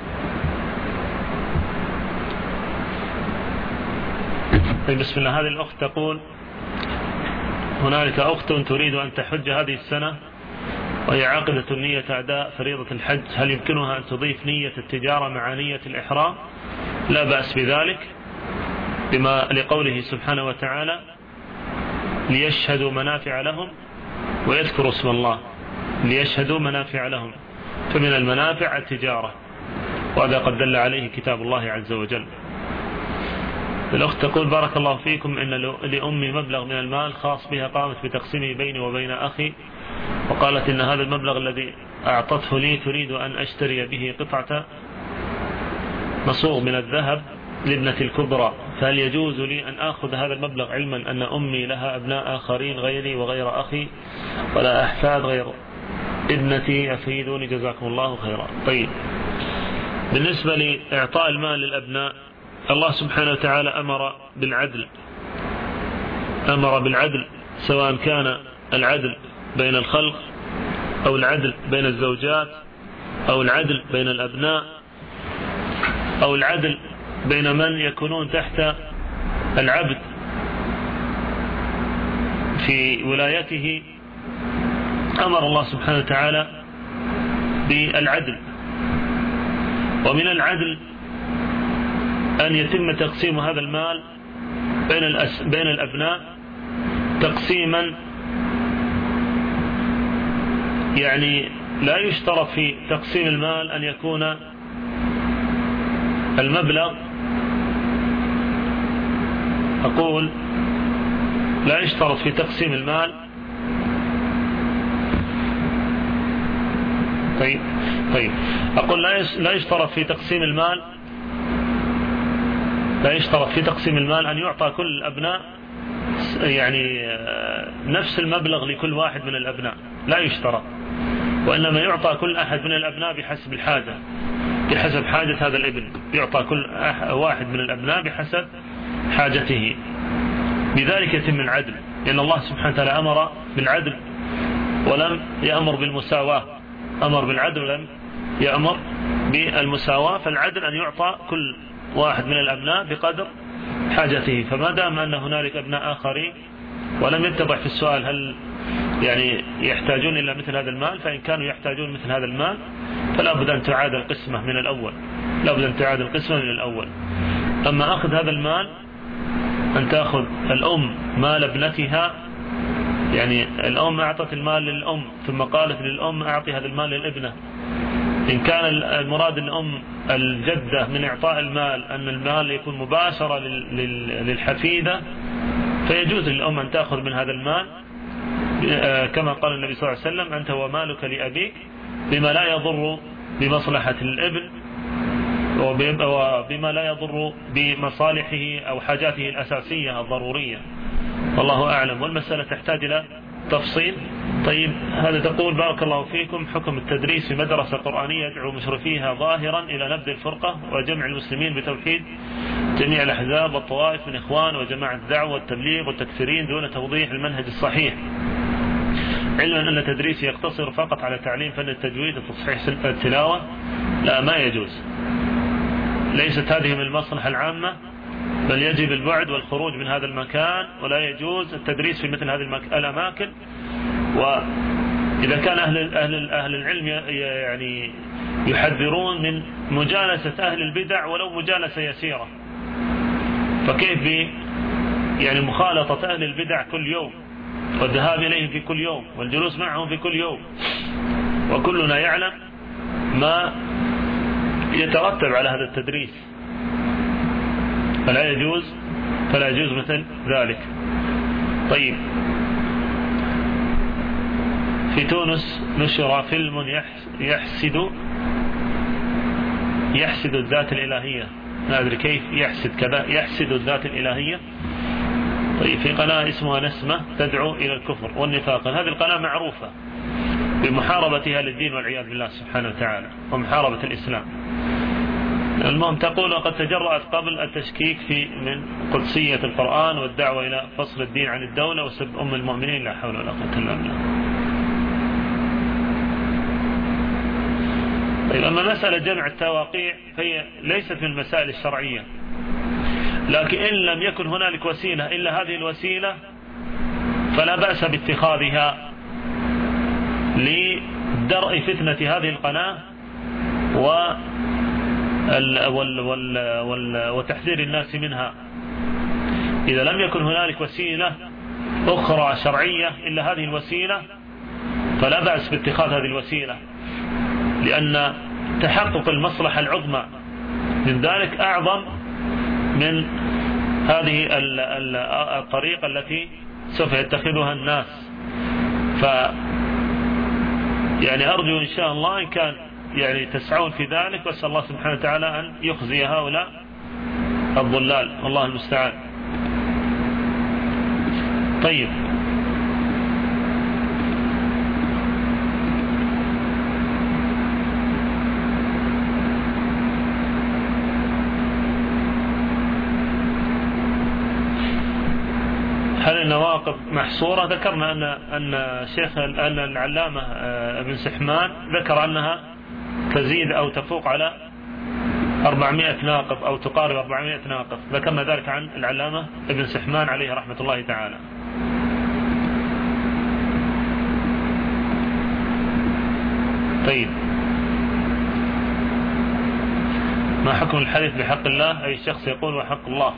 طيب بسم الله. هذه الأخت تقول: هنالك أخت تريد أن تحج هذه السنة وهي عاقدة النية أداء فريضة الحج، هل يمكنها أن تضيف نية التجارة مع نية الإحرام؟ لا بأس بذلك، بما لقوله سبحانه وتعالى: ليشهدوا منافع لهم ويذكروا اسم الله. ليشهدوا منافع لهم، فمن المنافع التجارة، وهذا قد دل عليه كتاب الله عز وجل. الأخت تقول: بارك الله فيكم، إن لأمي مبلغ من المال خاص بها قامت بتقسيمه بيني وبين أخي، وقالت إن هذا المبلغ الذي أعطته لي تريد أن أشتري به قطعة مصوغ من الذهب لابنتي الكبرى، فهل يجوز لي أن أخذ هذا المبلغ، علما أن أمي لها أبناء آخرين غيري وغير أخي ولا أحفاد غير ابنتي، أفيدوني جزاكم الله خيرا. طيب، بالنسبة لإعطاء المال للأبناء، الله سبحانه وتعالى أمر بالعدل، سواء كان العدل بين الخلق أو العدل بين الزوجات أو العدل بين الأبناء أو العدل بين من يكونون تحت العبد في ولايته. أمر الله سبحانه وتعالى بالعدل، ومن العدل أن يتم تقسيم هذا المال بين الأبناء تقسيما، يعني لا يشترط في تقسيم المال أن يكون المبلغ، أقول لا يشترط في تقسيم المال. طيب أقول لا يشترط في تقسيم المال، لا يشترط في تقسيم المال أن يعطى كل الأبناء يعني نفس المبلغ لكل واحد من الأبناء، لا يشترط، وإنما يعطى كل أحد من الأبناء بحسب الحاجة، بحسب حاجة هذا الابن، يعطى كل واحد من الأبناء بحسب حاجته. بذلك يتم العدل، لأن الله سبحانه وتعالى أمر بالعدل ولم يأمر بالمساواة، أمر بالعدل ولم يأمر بالمساواة. فالعدل أن يعطى كل واحد من الأبناء بقدر حاجته، فما دام أن هنالك أبناء آخرين ولم يتضح في السؤال هل يعني يحتاجون إلى مثل هذا المال، فإن كانوا يحتاجون مثل هذا المال فلا بد أن تعاد القسمة من الأول، لا بد أن تعاد القسمة من الأول. أما أخذ هذا المال، أن تأخذ الأم مال ابنتها، يعني الأم أعطت المال للأم ثم قالت للأم أعطي هذا المال للابنة، إن كان المراد الأم الجدة من إعطاء المال أن المال يكون مباشرة للحفيدة، فيجوز للأم أن تأخذ من هذا المال كما قال النبي صلى الله عليه وسلم أنت ومالك لأبيك، بما لا يضر بمصلحة الابن وبما لا يضر بمصالحه أو حاجاته الأساسية الضرورية، والله أعلم، والمسألة تحتاج إلى تفصيل. طيب، هذا تقول بارك الله فيكم حكم التدريس في مدرسة قرآنية يدعو مشرفيها ظاهرا إلى نبذ الفرقة وجمع المسلمين بتوحيد جميع الأحزاب والطوائف من إخوان وجماعة الدعوة والتبليغ والتكفيرين دون توضيح المنهج الصحيح، علما أن التدريس يقتصر فقط على تعليم فن التجويد وتصحيح التلاوة، لا، ما يجوز، ليست هذه من المصلحة العامة، بل يجب البعد والخروج من هذا المكان، ولا يجوز التدريس في مثل هذه الأماكن. وإذا كان أهل العلم يعني يحذرون من مجالسة أهل البدع ولو مجالسة يسيرة، فكيف يعني مخالطة أهل البدع كل يوم والذهاب إليهم في كل يوم والجلوس معهم في كل يوم، وكلنا يعلم ما يترتب على هذا التدريس، فلا يجوز مثل ذلك. طيب، في تونس نشر فيلم يحسد الذات الإلهية، لا أدري كيف يحسد الذات الإلهية. طيب، في قناة اسمها نسمة تدعو إلى الكفر والنفاق، هذه القناة معروفة بمحاربتها للدين والعياذ بالله سبحانه وتعالى ومحاربة الإسلام. المهم تقول وقد تجرأت قبل التشكيك من قدسية القرآن والدعوة إلى فصل الدين عن الدولة وسب أم المؤمنين، لا حول ولا قوة إلا بالله. طيب، أما مسألة جمع التواقيع فهي ليست من المسائل الشرعية، لكن إن لم يكن هنالك وسيلة إلا هذه الوسيلة فلا بأس باتخاذها لدرء فتنة هذه القناة وتحذير الناس منها. إذا لم يكن هنالك وسيلة أخرى شرعية إلا هذه الوسيلة فلا بأس باتخاذ هذه الوسيلة، لأن تحقق المصلحة العظمى من ذلك أعظم من هذه الطريقة التي سوف يتخذها الناس. يعني أرجو إن شاء الله إن كان يعني تسعون في ذلك، وأسأل الله سبحانه وتعالى أن يخزي هؤلاء الضلال، الله المستعان. طيب، هل النواقض محصورة؟ ذكرنا أن العلامة ابن سحمان ذكر أنها تزيد أو تفوق على 400 ناقض أو تقارب 400 ناقض، ذكرنا ذلك عن العلامة ابن سحمان عليه رحمة الله تعالى. طيب، ما حكم الحلف بحق الله؟ أي شخص يقول وحق الله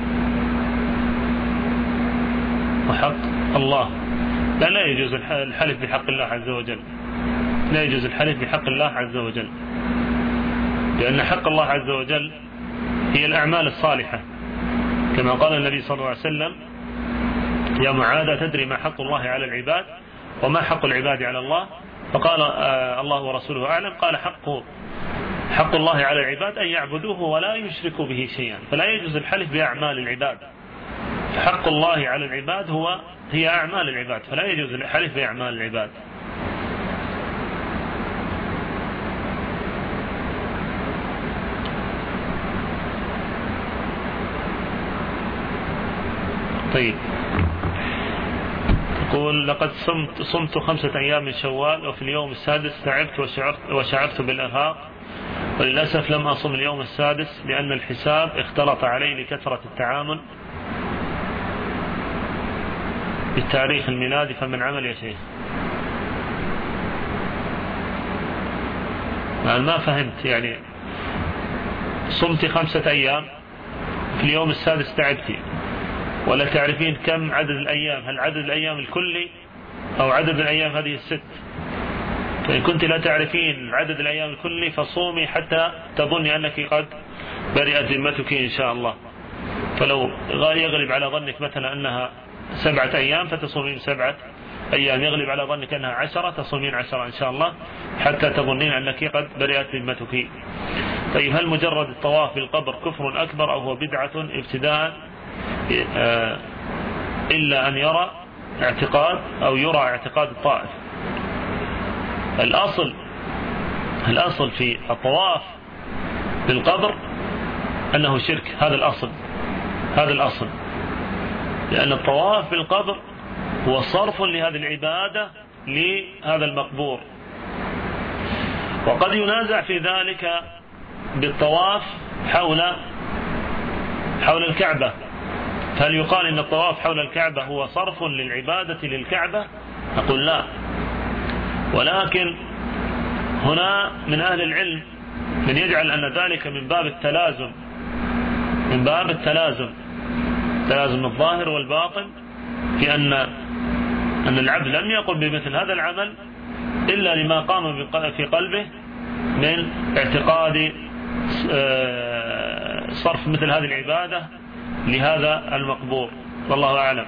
وحق الله، لا يجوز الحلف بحق الله عز وجل، لا يجوز الحلف بحق الله عز وجل، لأن حق الله عز وجل هي الأعمال الصالحة، كما قال النبي صلى الله عليه وسلم يا معاذ تدري ما حق الله على العباد وما حق العباد على الله؟ فقال الله ورسوله أعلم، قال حق الله على العباد أن يعبدوه ولا يشركوا به شيئا، فلا يجوز الحلف بأعمال العباد، حق الله على العباد هي أعمال العباد، فلا يجوز الحلف بأعمال العباد. طيب، يقول لقد صمت 5 أيام من شوال، وفي اليوم السادس تعبت وشعرت بالإرهاق، وللأسف لم أصم اليوم السادس لأن الحساب اختلط علي لكثرة التعامل. بالتاريخ الميلادي فمن عمل يا شيخ؟ أنا ما فهمت، يعني صمتي 5 أيام، في اليوم السادس تعبتي، ولا تعرفين كم عدد الأيام؟ هل عدد الأيام الكلي أو عدد الأيام هذه 6؟ فإن كنت لا تعرفين عدد الأيام الكلي فصومي حتى تظني أنك قد برئت ذمتك إن شاء الله. فلو يغلب على ظنك مثلا أنها 7 أيام فتصومين 7 أيام، يغلب على ظنك أنها 10 تصومين 10 إن شاء الله حتى تظنين أنك قد برئت ذمتك. طيب، هل مجرد الطواف بالقبر كفر أكبر أو هو بدعة ابتداء إلا أن يرى اعتقاد الطائف؟ الأصل في الطواف بالقبر أنه شرك، هذا الأصل، لأن الطواف بالقبر هو صرف لهذه العبادة لهذا المقبور. وقد ينازع في ذلك بالطواف حول الكعبة، فهل يقال إن الطواف حول الكعبة هو صرف للعبادة للكعبة؟ نقول لا، ولكن هنا من أهل العلم من يجعل أن ذلك من باب التلازم الظاهر والباطن، في أن العبد لم يقم بمثل هذا العمل إلا لما قام في قلبه من اعتقاد صرف مثل هذه العبادة لهذا المقبور، والله أعلم.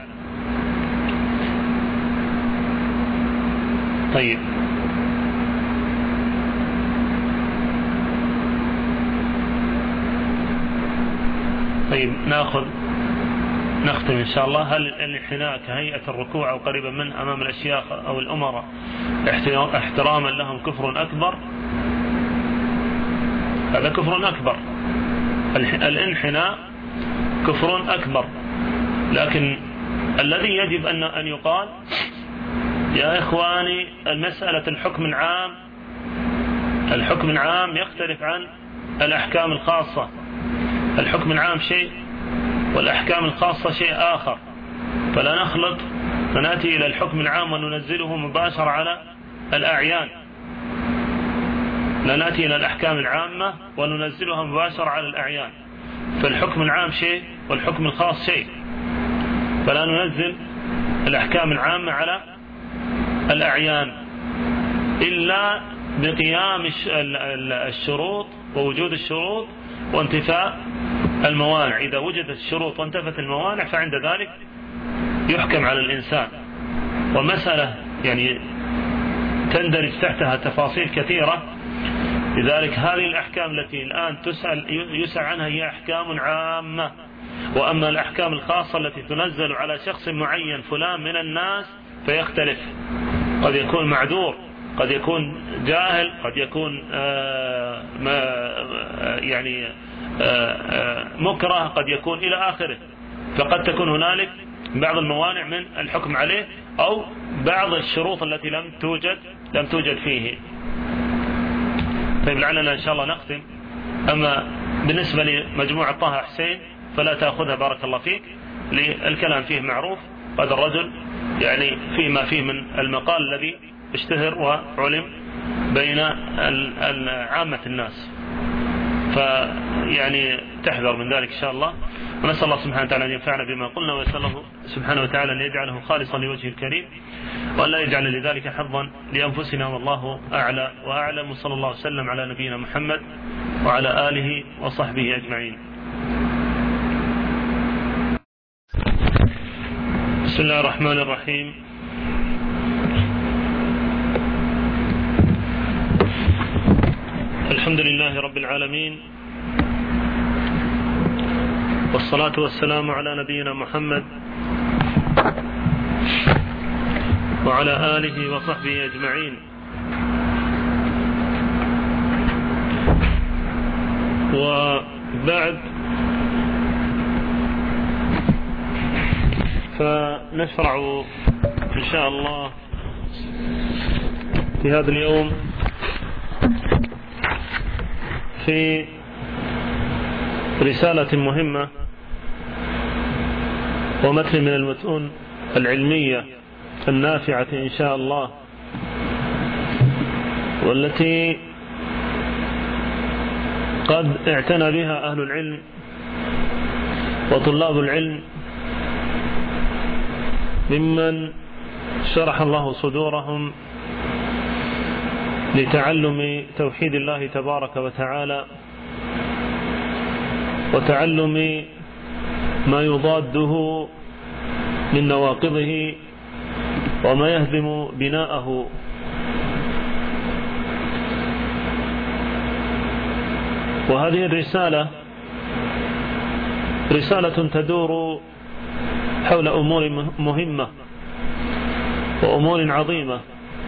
طيب نختم إن شاء الله. هل الانحناء كهيئة الركوع أو قريبا منه أمام الأشياخ أو الأمراء احتراما لهم كفر أكبر؟ هذا كفر أكبر، الانحناء كفر أكبر، لكن الذي يجب أن يقال يا إخواني المسألة الحكم العام يختلف عن الأحكام الخاصة. الحكم العام شيء والأحكام الخاصة شيء آخر، فلا نخلط فنأتي إلى الحكم العام وننزله مباشرة على الأعيان، لا نأتي إلى الأحكام العامة وننزلها مباشرة على الأعيان. فالحكم العام شيء والحكم الخاص شيء، فلا ننزل الأحكام العامة على الأعيان إلا بقيام الشروط ووجود الشروط وانتفاء الموانع. إذا وجدت الشروط وانتفت الموانع فعند ذلك يحكم على الإنسان. ومسألة يعني تندرج تحتها تفاصيل كثيرة، لذلك هذه الأحكام التي الآن يسأل عنها هي أحكام عامة. وأما الأحكام الخاصة التي تنزل على شخص معين فلان من الناس فيختلف، قد يكون معذور، قد يكون جاهل، قد يكون مكره، قد يكون إلى آخره. فقد تكون هنالك بعض الموانع من الحكم عليه أو بعض الشروط التي لم توجد فيه. طيب، لعلنا إن شاء الله نختم. أما بالنسبة لمجموعة طه حسين فلا تأخذها بارك الله فيك، للكلام فيه معروف، هذا الرجل يعني فيما فيه من المقال الذي اشتهر وعلم بين عامة الناس، فيعني تحذر من ذلك إن شاء الله. ونسأل الله سبحانه وتعالى أن ينفعنا بما قلنا، ونسأل الله سبحانه وتعالى أن يجعله خالصا لوجهه الكريم، وأن لا يجعل لذلك حظا لأنفسنا، والله أعلى وأعلم. وصلى الله وسلم على نبينا محمد وعلى آله وصحبه أجمعين. بسم الله الرحمن الرحيم. الحمد لله رب العالمين، والصلاة والسلام على نبينا محمد وعلى آله وصحبه أجمعين. وبعد، فنشرع إن شاء الله في هذا اليوم في رسالة مهمة ومتن من المتون العلمية النافعة إن شاء الله، والتي قد اعتنى بها أهل العلم وطلاب العلم ممن شرح الله صدورهم لتعلم توحيد الله تبارك وتعالى وتعلم ما يضاده من نواقضه وما يهدم بناءه. وهذه الرسالة رسالة تدور حول أمور مهمة وأمور عظيمة،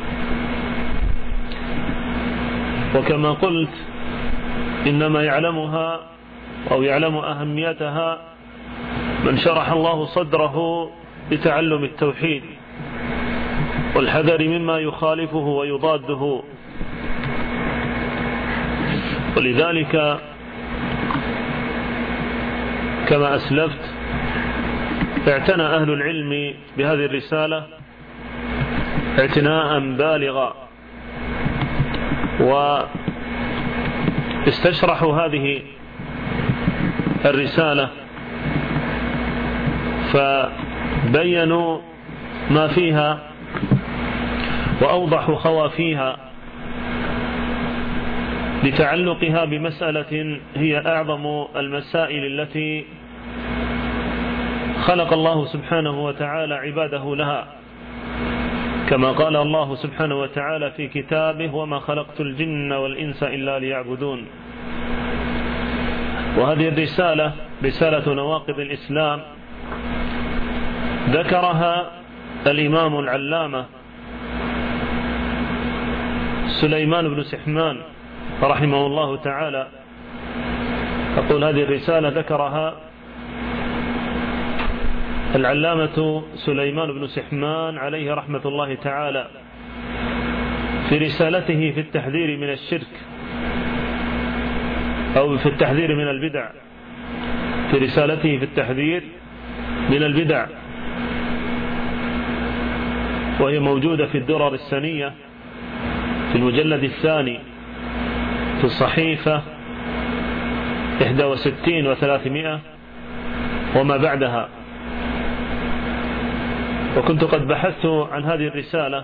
وكما قلت إنما يعلمها أو يعلم أهميتها من شرح الله صدره لتعلم التوحيد والحذر مما يخالفه ويضاده. ولذلك كما أسلفت اعتنى أهل العلم بهذه الرسالة اعتناء بالغا، واستشرحوا هذه الرسالة فبينوا ما فيها وأوضحوا خوافيها لتعلقها بمسألة هي أعظم المسائل التي خلق الله سبحانه وتعالى عباده لها، كما قال الله سبحانه وتعالى في كتابه: وما خلقت الجن والإنس إلا ليعبدون. وهذه الرسالة رسالة نواقض الإسلام ذكرها الإمام العلامة سليمان بن سحمان رحمه الله تعالى. أقول هذه الرسالة ذكرها العلامة سليمان بن سحمان عليه رحمة الله تعالى في رسالته في التحذير من الشرك أو في التحذير من البدع، في رسالته في التحذير من البدع، وهي موجودة في الدرر السنية في المجلد الثاني في الصحيفة 61 و300 وما بعدها. وكنت قد بحثت عن هذه الرسالة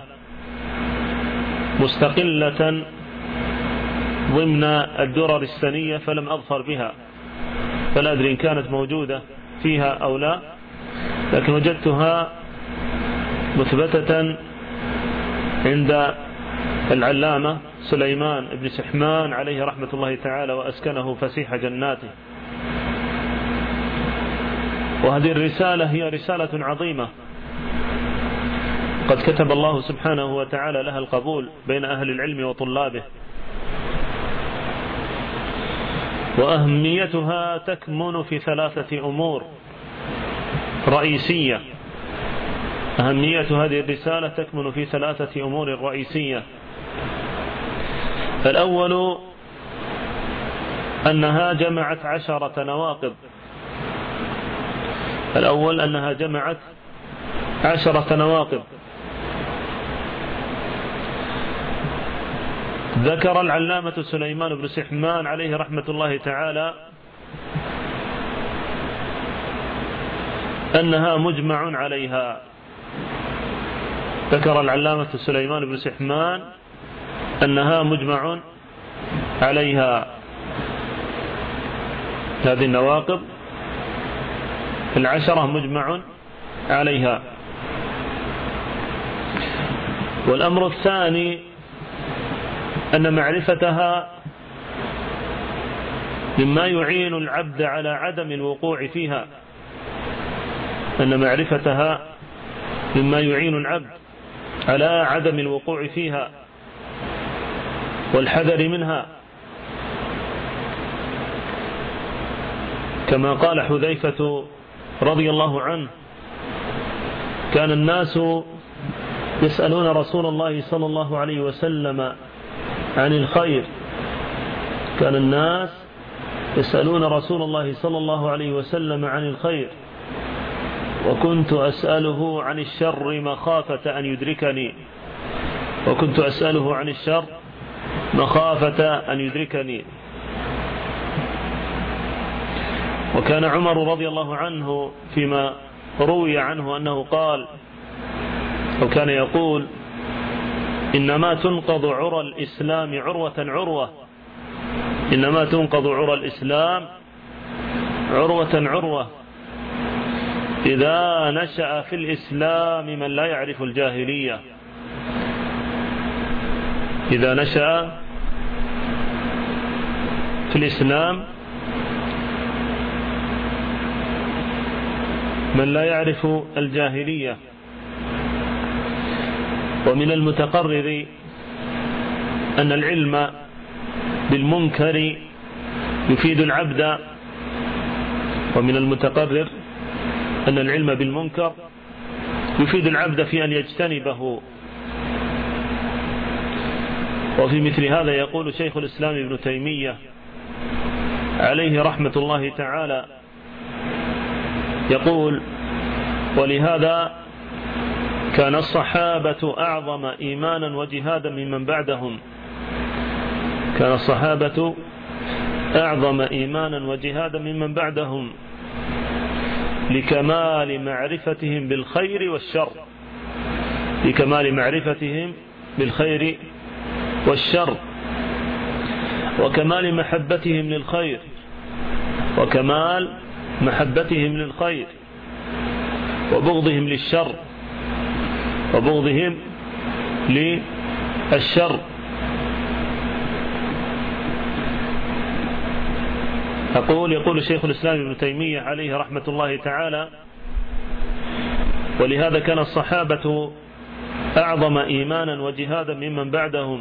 مستقلة ضمن الدرر السنية فلم أظفر بها، فلا أدري إن كانت موجودة فيها أو لا، لكن وجدتها مثبتة عند العلامة سليمان بن سحمان عليه رحمة الله تعالى وأسكنه فسيح جناته. وهذه الرسالة هي رسالة عظيمة قد كتب الله سبحانه وتعالى لها القبول بين أهل العلم وطلابه، وأهميتها تكمن في 3 أمور رئيسية. أهمية هذه الرسالة تكمن في 3 أمور رئيسية. الأول أنها جمعت 10 نواقض. الأول أنها جمعت 10 نواقض. ذكر العلامة سليمان بن سحمان عليه رحمة الله تعالى أنها مجمع عليها. ذكر العلامة سليمان بن سحمان أنها مجمع عليها. هذه النواقض 10 مجمع عليها. والأمر الثاني أن معرفتها مما يعين العبد على عدم الوقوع فيها. أن معرفتها مما يعين العبد على عدم الوقوع فيها والحذر منها، كما قال حذيفة رضي الله عنه: كان الناس يسألون رسول الله صلى الله عليه وسلم عن الخير. كان الناس يسألون رسول الله صلى الله عليه وسلم عن الخير وكنت أسأله عن الشر مخافة أن يدركني، وكنت أسأله عن الشر مخافة أن يدركني. وكان عمر رضي الله عنه فيما روي عنه أنه قال أو كان يقول: إنما تنقض عرى الإسلام عروة عروة، إنما تنقض عرى الإسلام عروة عروة، إذا نشأ في الإسلام من لا يعرف الجاهلية. إذا نشأ في الإسلام من لا يعرف الجاهلية. ومن المتقرر أن العلم بالمنكر يفيد العبد، ومن المتقرر أن العلم بالمنكر يفيد العبد في أن يجتنبه. وفي مثل هذا يقول شيخ الإسلام ابن تيمية عليه رحمة الله تعالى، يقول: ولهذا كان الصحابة أعظم إيمانا وجهادا ممن بعدهم، كان الصحابة أعظم إيمانا وجهادا ممن بعدهم، لكمال معرفتهم بالخير والشر، لكمال معرفتهم بالخير والشر، وكمال محبتهم للخير، وكمال محبتهم للخير، وبغضهم للشر، وبغضهم للشر. يقول شيخ الإسلام ابن تيمية عليه رحمة الله تعالى: ولهذا كان الصحابة أعظم إيمانا وجهادا ممن بعدهم،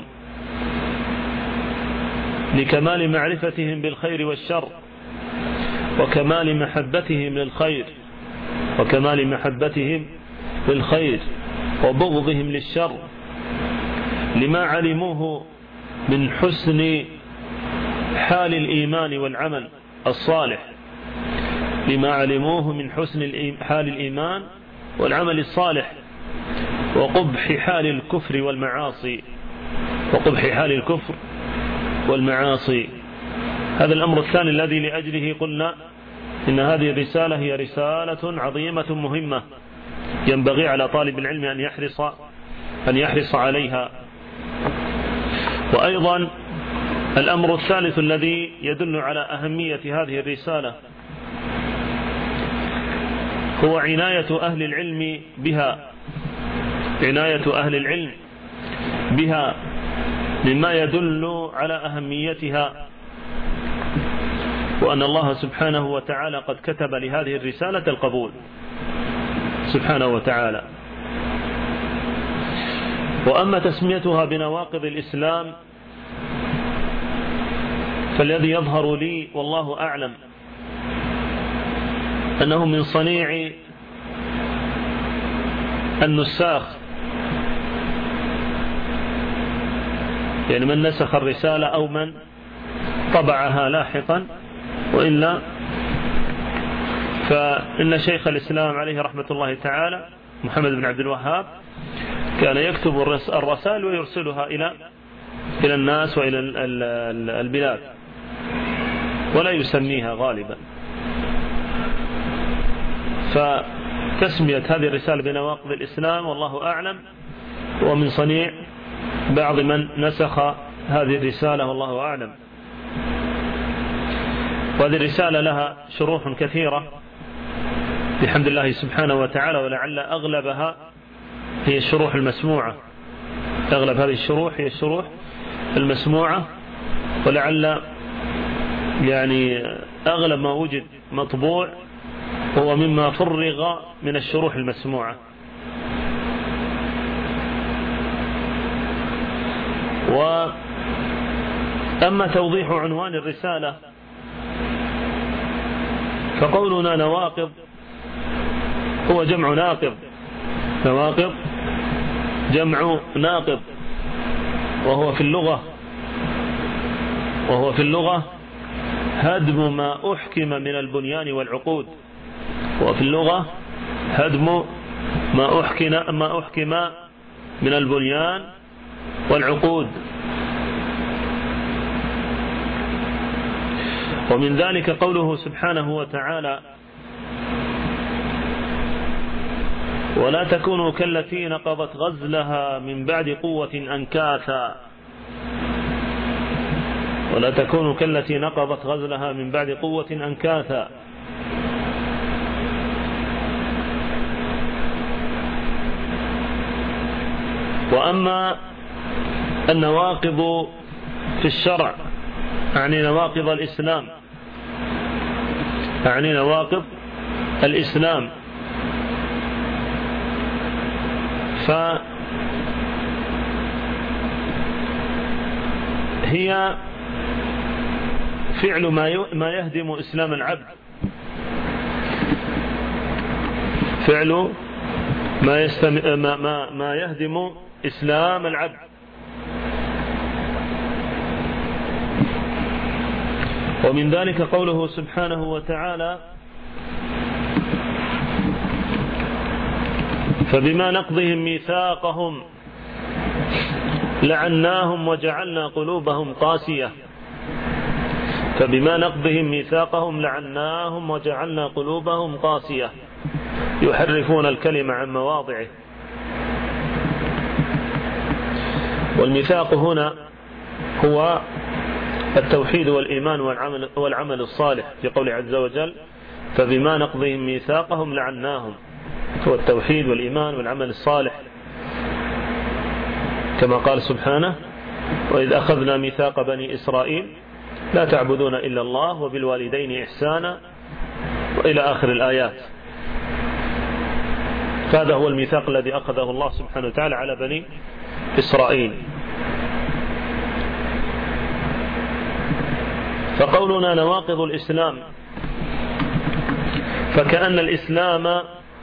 لكمال معرفتهم بالخير والشر، وكمال محبتهم للخير، وكمال محبتهم للخير، وبغضهم للشر، لما علموه من حسن حال الإيمان والعمل الصالح، لما علموه من حسن حال الإيمان والعمل الصالح، وقبح حال الكفر والمعاصي، وقبح حال الكفر والمعاصي. هذا الأمر الثاني الذي لأجله قلنا إن هذه الرسالة هي رسالة عظيمة مهمة، ينبغي على طالب العلم أن يحرص عليها. وأيضا الأمر الثالث الذي يدل على أهمية هذه الرسالة هو عناية أهل العلم بها، عناية أهل العلم بها مما يدل على أهميتها، وأن الله سبحانه وتعالى قد كتب لهذه الرسالة القبول سبحانه وتعالى. وأما تسميتها بنواقض الإسلام فالذي يظهر لي والله أعلم أنه من صنيع النساخ، يعني من نسخ الرسالة أو من طبعها لاحقا، وإلا فإن شيخ الإسلام عليه رحمة الله تعالى محمد بن عبد الوهاب كان يكتب الرسائل ويرسلها إلى الناس وإلى البلاد، ولا يسميها غالبا. فتسمية هذه الرسالة بنواقض الإسلام والله أعلم ومن صنيع بعض من نسخ هذه الرسالة والله أعلم. وهذه الرسالة لها شروح كثيرة بحمد الله سبحانه وتعالى، ولعل أغلبها هي الشروح المسموعة، أغلب هذه الشروح هي الشروح المسموعة، ولعل يعني أغلب ما وجد مطبوع هو مما فرغ من الشروح المسموعة. وأما توضيح عنوان الرسالة فقولنا نواقض هو جمع ناقض، نواقض جمع ناقض، وهو في اللغة هدم ما أحكم من البنيان والعقود، وفي اللغة هدم ما أحكم من البنيان والعقود. ومن ذلك قوله سبحانه وتعالى: ولا تكونوا كالتي نقضت غزلها من بعد قوة أنكاثا. ولا تكونوا كالتي نقضت غزلها من بعد قوة أنكاثا. وأما النواقض في الشرع يعني نواقض الإسلام، يعني نواقض الإسلام، فهي فعل ما يهدم إسلام العبد، فعل ما يهدم إسلام العبد. ومن ذلك قوله سبحانه وتعالى: فبما نقضهم ميثاقهم لعناهم وجعلنا قلوبهم قاسية. فبما نقضهم ميثاقهم لعناهم وجعلنا قلوبهم قاسية يحرفون الكلم عن مواضعه. والميثاق هنا هو التوحيد والإيمان والعمل الصالح، في قول عز وجل: فبما نقضهم ميثاقهم لعناهم، هو التوحيد والإيمان والعمل الصالح، كما قال سبحانه: وإذ أخذنا ميثاق بني إسرائيل لا تعبدون إلا الله وبالوالدين إحسانا، وإلى آخر الآيات. هذا هو الميثاق الذي أخذه الله سبحانه وتعالى على بني إسرائيل. فقولنا نواقض الإسلام، فكأن الإسلام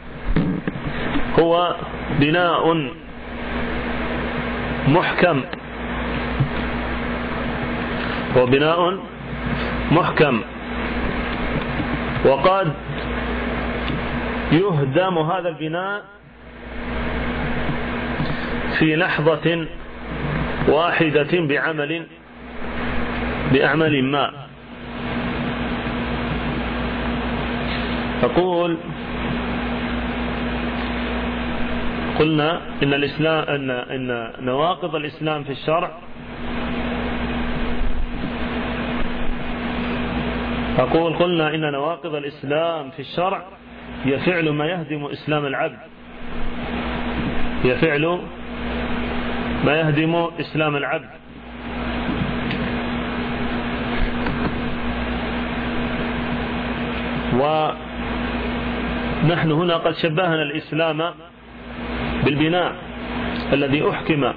هو بناء محكم، هو بناء محكم، وقد يهدم هذا البناء في لحظة واحدة بأعمال ما. أقول قلنا إن الإسلام إن نواقض الإسلام في الشرع، قلنا إن نواقض الإسلام في الشرع هي فعل ما يهدم إسلام العبد، هي فعل ما يهدم إسلام العبد. ونحن هنا قد شبهنا الإسلام بالبناء الذي أحكم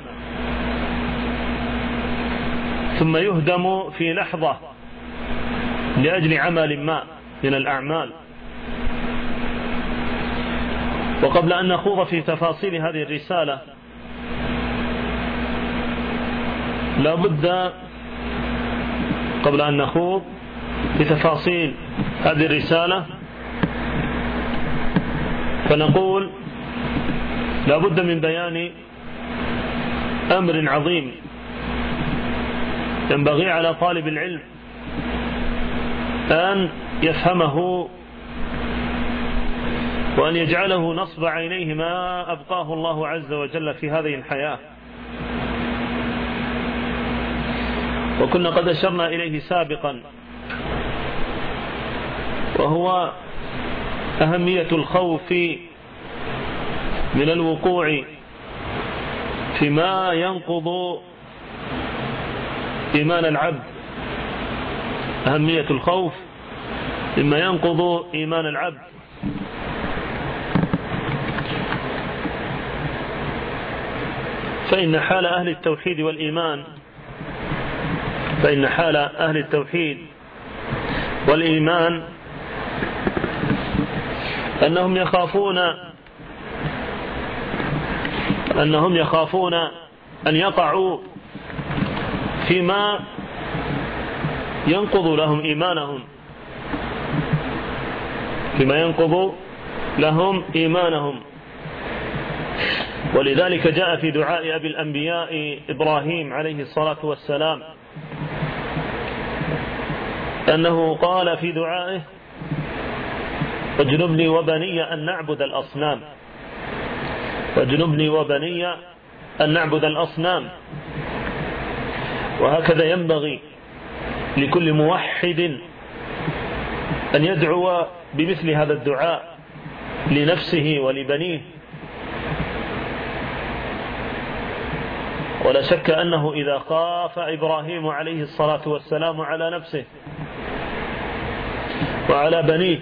ثم يهدم في لحظة لأجل عمل ما من الأعمال. وقبل أن نخوض في تفاصيل هذه الرسالة لا بد، قبل أن نخوض في تفاصيل هذه الرسالة فنقول لا بد من بيان أمر عظيم ينبغي على طالب العلم أن يفهمه وأن يجعله نصب عينيه ما أبقاه الله عز وجل في هذه الحياة. وكنا قد أشرنا إليه سابقا، وهو أهمية الخوف من الوقوع فيما ينقض إيمان العبد، أهمية الخوف مما ينقض إيمان العبد. فإن حال أهل التوحيد والإيمان، فإن حال أهل التوحيد والإيمان أنهم يخافون أن يقعوا فيما ينقض لهم إيمانهم، فيما ينقض لهم إيمانهم. ولذلك جاء في دعاء أبي الأنبياء إبراهيم عليه الصلاة والسلام أنه قال في دعائه: واجنبني وبني أن نعبد الأصنام، واجنبني وبني أن نعبد الأصنام. وهكذا ينبغي لكل موحد أن يدعو بمثل هذا الدعاء لنفسه ولبنيه. ولا شك أنه إذا خاف إبراهيم عليه الصلاة والسلام على نفسه وعلى بنيه،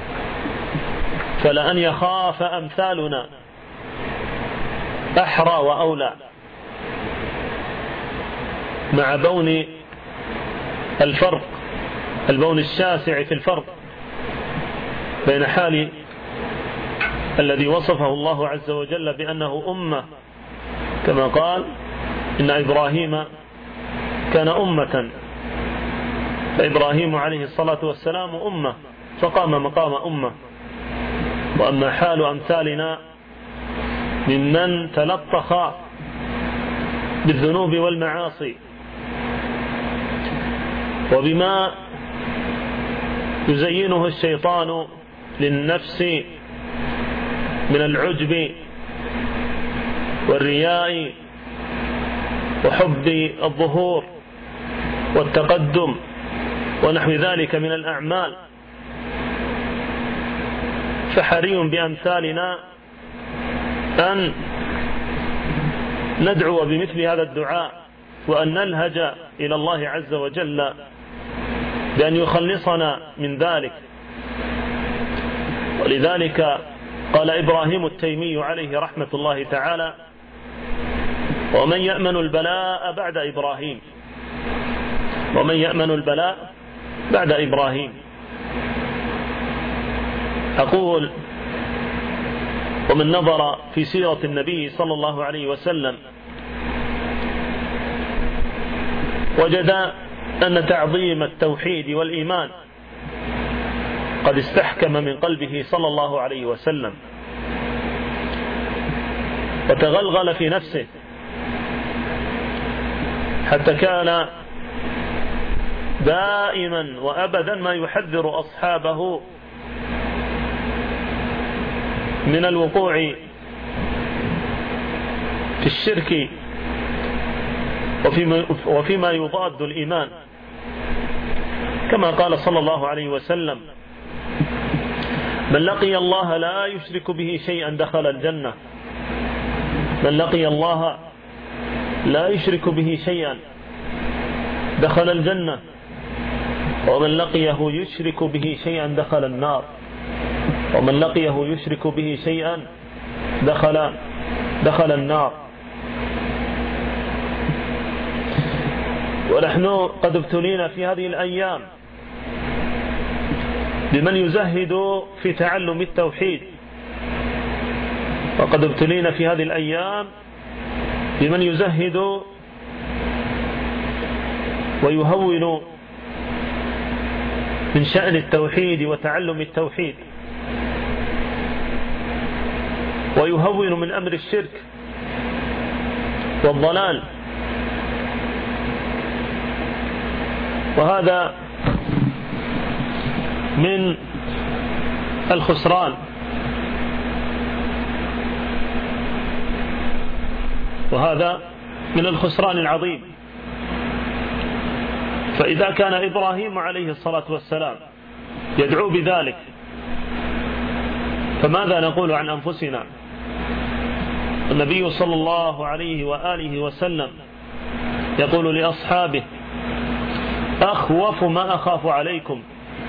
فلأن يخاف أمثالنا أحرى وأولى، مع بون الفرق، البون الشاسع في الفرق بين حال الذي وصفه الله عز وجل بأنه أمة، كما قال: إن إبراهيم كان أمة، فإبراهيم عليه الصلاة والسلام أمة فقام مقام أمة. وأما حال أمثالنا ممن تلطخ بالذنوب والمعاصي وبما يزينه الشيطان للنفس من العجب والرياء وحب الظهور والتقدم ونحو ذلك من الأعمال، فحري بأمثالنا أن ندعو بمثل هذا الدعاء، وأن نلهج إلى الله عز وجل بأن يخلصنا من ذلك. ولذلك قال إبراهيم التيمي عليه رحمة الله تعالى: ومن يأمن البلاء بعد إبراهيم، ومن يأمن البلاء بعد إبراهيم. أقول: ومن نظر في سيرة النبي صلى الله عليه وسلم وجد أن تعظيم التوحيد والإيمان قد استحكم من قلبه صلى الله عليه وسلم وتغلغل في نفسه، حتى كان دائما وأبدا ما يحذر أصحابه من الوقوع في الشرك وفيما يضاد الإيمان، كما قال صلى الله عليه وسلم: من لقي الله لا يشرك به شيئا دخل الجنة، من لقي الله لا يشرك به شيئا دخل الجنة، ومن لقيه يشرك به شيئا دخل النار، ومن لقيه يشرك به شيئا دخل النار. ونحن قد ابتلينا في هذه الأيام بمن يزهد في تعلم التوحيد، وقد ابتلينا في هذه الأيام بمن يزهد ويهون من شأن التوحيد وتعلم التوحيد، ويهون من أمر الشرك والضلال. وهذا من الخسران، وهذا من الخسران العظيم. فإذا كان إبراهيم عليه الصلاة والسلام يدعو بذلك، فماذا نقول عن أنفسنا؟ النبي صلى الله عليه وآله وسلم يقول لأصحابه: أخوف ما أخاف عليكم،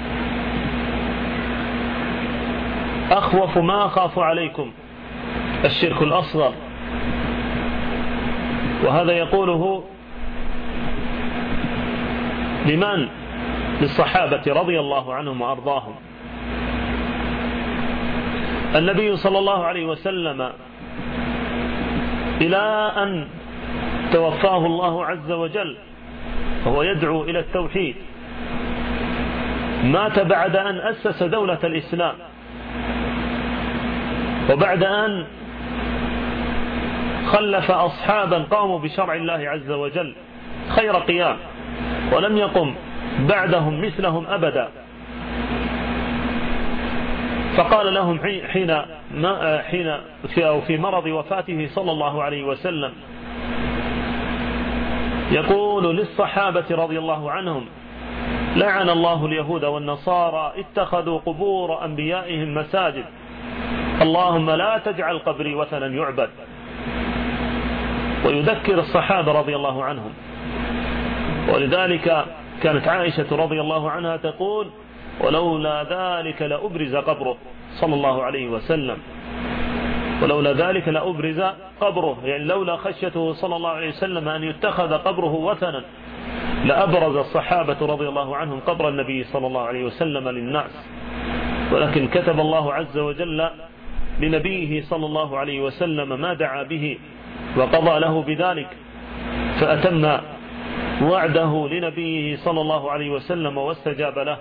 أخوف ما أخاف عليكم الشرك الأصغر. وهذا يقوله لمن؟ للصحابة رضي الله عنهم وأرضاهم. النبي صلى الله عليه وسلم إلى أن توفاه الله عز وجل وهو يدعو إلى التوحيد، مات بعد أن أسس دولة الإسلام، وبعد أن خلف أصحابا قاموا بشرع الله عز وجل خير قيام، ولم يقم بعدهم مثلهم أبدا. فقال لهم حين في مرض وفاته صلى الله عليه وسلم، يقول للصحابة رضي الله عنهم: لعن الله اليهود والنصارى اتخذوا قبور أنبيائهم مساجد، اللهم لا تجعل قبري وثنا يعبد. ويذكر الصحابة رضي الله عنهم. ولذلك كانت عائشة رضي الله عنها تقول: ولولا ذلك لأبرز قبره صلى الله عليه وسلم، ولولا ذلك لأبرز قبره، يعني لولا خشيته صلى الله عليه وسلم أن يتخذ قبره وثنا لأبرز الصحابة رضي الله عنهم قبر النبي صلى الله عليه وسلم للناس. ولكن كتب الله عز وجل لنبيه صلى الله عليه وسلم ما دعا به وقضى له بذلك، فأتم وعده لنبيه صلى الله عليه وسلم واستجاب له.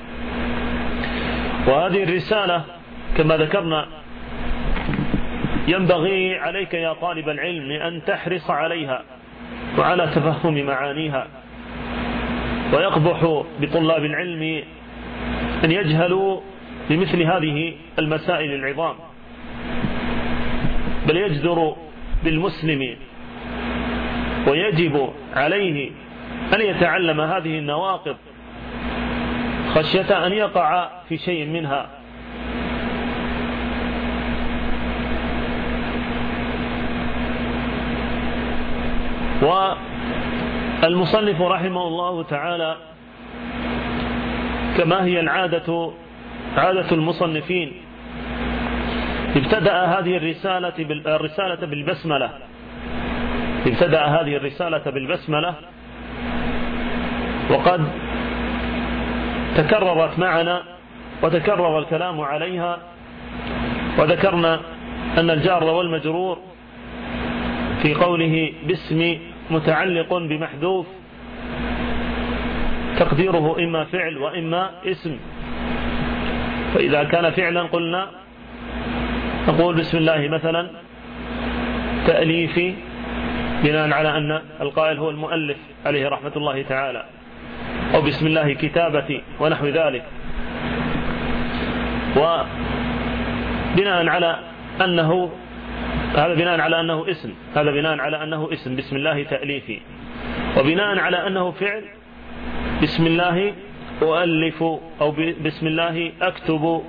وهذه الرسالة كما ذكرنا ينبغي عليك يا طالب العلم أن تحرص عليها وعلى تفهم معانيها. ويقبح بطلاب العلم أن يجهلوا بمثل هذه المسائل العظام، بل يجدر بالمسلم ويجب عليه أن يتعلم هذه النواقض خشية أن يقع في شيء منها. والمصنف رحمه الله تعالى كما هي عادة المصنفين ابتدأ هذه الرسالة بالبسملة، وقد تكررت معنا وتكرر الكلام عليها. وذكرنا أن الجار والمجرور في قوله باسم متعلق بمحذوف تقديره إما فعل وإما اسم. فإذا كان فعلا قلنا نقول بسم الله مثلا تأليفي بناء على أن القائل هو المؤلف عليه رحمة الله تعالى، أو بسم الله كتابتي ونحو ذلك. وبناء على أنه هذا بناء على أنه اسم بسم الله تأليفي، وبناء على أنه فعل بسم الله أؤلف أو بسم الله أكتب.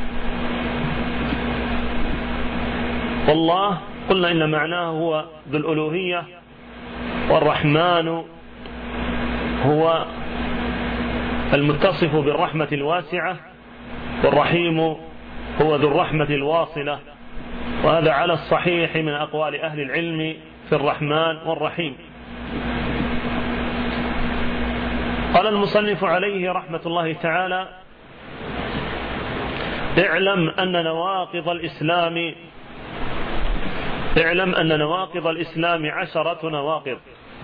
والله قلنا إن معناه هو ذو الألوهية، والرحمن هو المتصف بالرحمة الواسعة، والرحيم هو ذو الرحمة الواصلة. وهذا على الصحيح من أقوال أهل العلم في الرحمن والرحيم. قال المصنف عليه رحمة الله تعالى: اعلم أن نواقض الإسلام 10 نواقض.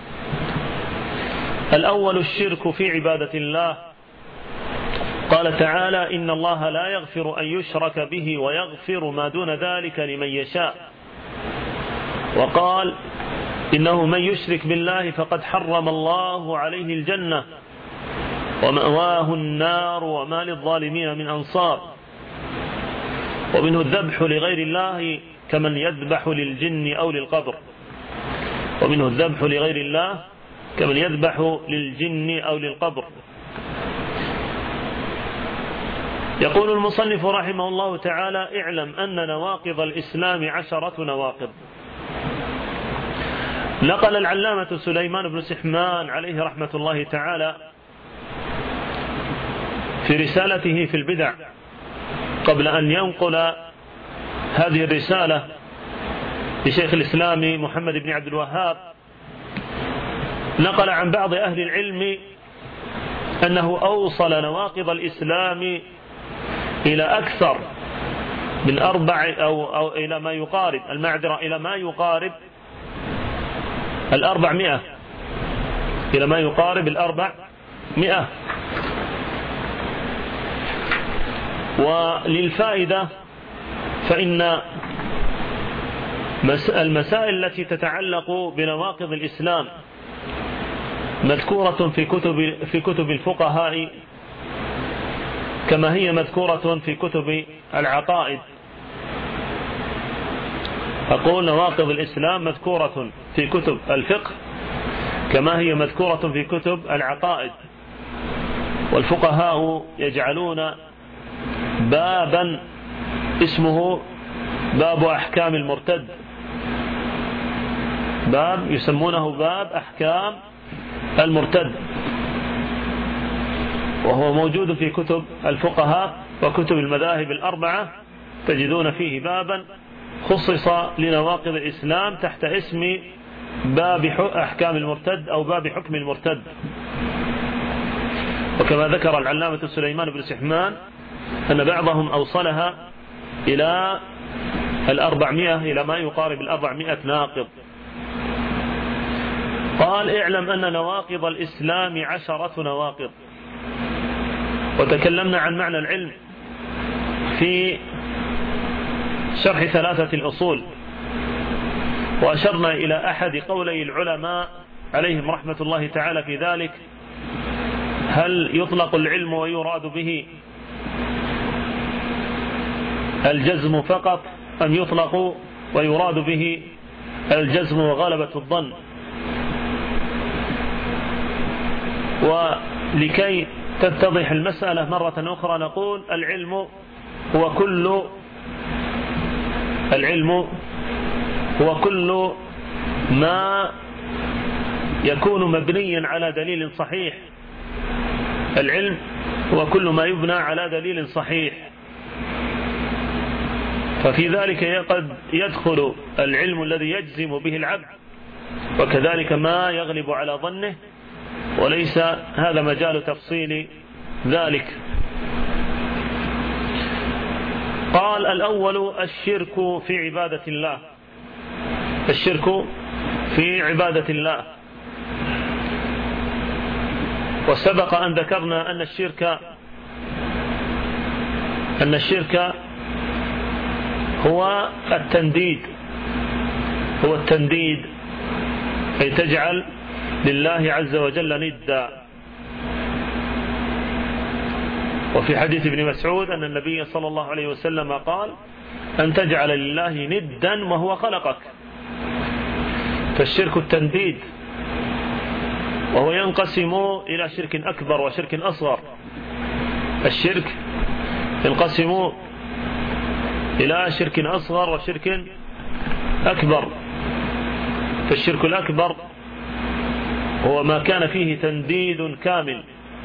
الأول الشرك في عبادة الله. قال تعالى: إن الله لا يغفر أن يشرك به ويغفر ما دون ذلك لمن يشاء. وقال: إنه من يشرك بالله فقد حرم الله عليه الجنة ومأواه النار وما للظالمين من أنصار. ومنه الذبح لغير الله كمن يذبح للجن أو للقبر. ومنه الذبح لغير الله كمن يذبح للجن أو للقبر. يقول المصنف رحمه الله تعالى: اعلم أن نواقض الإسلام 10 نواقض. نقل العلامة سليمان بن سحمان عليه رحمة الله تعالى في رسالته في البدع، قبل أن ينقل هذه الرسالة لشيخ الإسلام محمد بن عبد الوهاب، نقل عن بعض أهل العلم أنه أوصل نواقض الإسلام إلى أكثر من 4 أو إلى ما يقارب إلى ما يقارب 400. إلى ما يقارب 400. وللفائدة فإن المسائل التي تتعلق بنواقض الإسلام مذكورة في كتب الفقهاء كما هي مذكورة في كتب العقائد. أقول نواقض الإسلام مذكورة في كتب الفقه كما هي مذكورة في كتب العقائد. والفقهاء يجعلون بابا اسمه باب أحكام المرتد، باب يسمونه باب أحكام المرتد، وهو موجود في كتب الفقهاء وكتب المذاهب الأربعة، تجدون فيه بابا خصص لنواقض الإسلام تحت اسم باب أحكام المرتد أو باب حكم المرتد. وكما ذكر العلامة سليمان بن سحمان أن بعضهم أوصلها إلى 400 إلى ما يقارب 400 ناقض. قال: اعلم أن نواقض الإسلام 10 نواقض. وتكلمنا عن معنى العلم في شرح 3 الأصول، وأشرنا إلى أحد قولي العلماء عليهم رحمة الله تعالى في ذلك: هل يطلق العلم ويراد به الجزم فقط أم يطلق ويراد به الجزم وغلبة الظن؟ ولكي تتضح المسألة مرة أخرى نقول: العلم هو كل ما يكون مبنيا على دليل صحيح. العلم هو كل ما يبنى على دليل صحيح، ففي ذلك قد يدخل العلم الذي يجزم به العبد، وكذلك ما يغلب على ظنه، وليس هذا مجال تفصيل ذلك. قال: الأول الشرك في عبادة الله. الشرك في عبادة الله. وسبق أن ذكرنا أن الشرك هو التنديد، أي تجعل لله عز وجل ندا. وفي حديث ابن مسعود أن النبي صلى الله عليه وسلم قال: أن تجعل لله ندا وهو خلقك. فالشرك التنديد، وهو ينقسم إلى شرك أكبر وشرك أصغر. الشرك ينقسم إلى شرك أصغر وشرك أكبر. فالشرك الأكبر هو ما كان فيه تنديد كامل،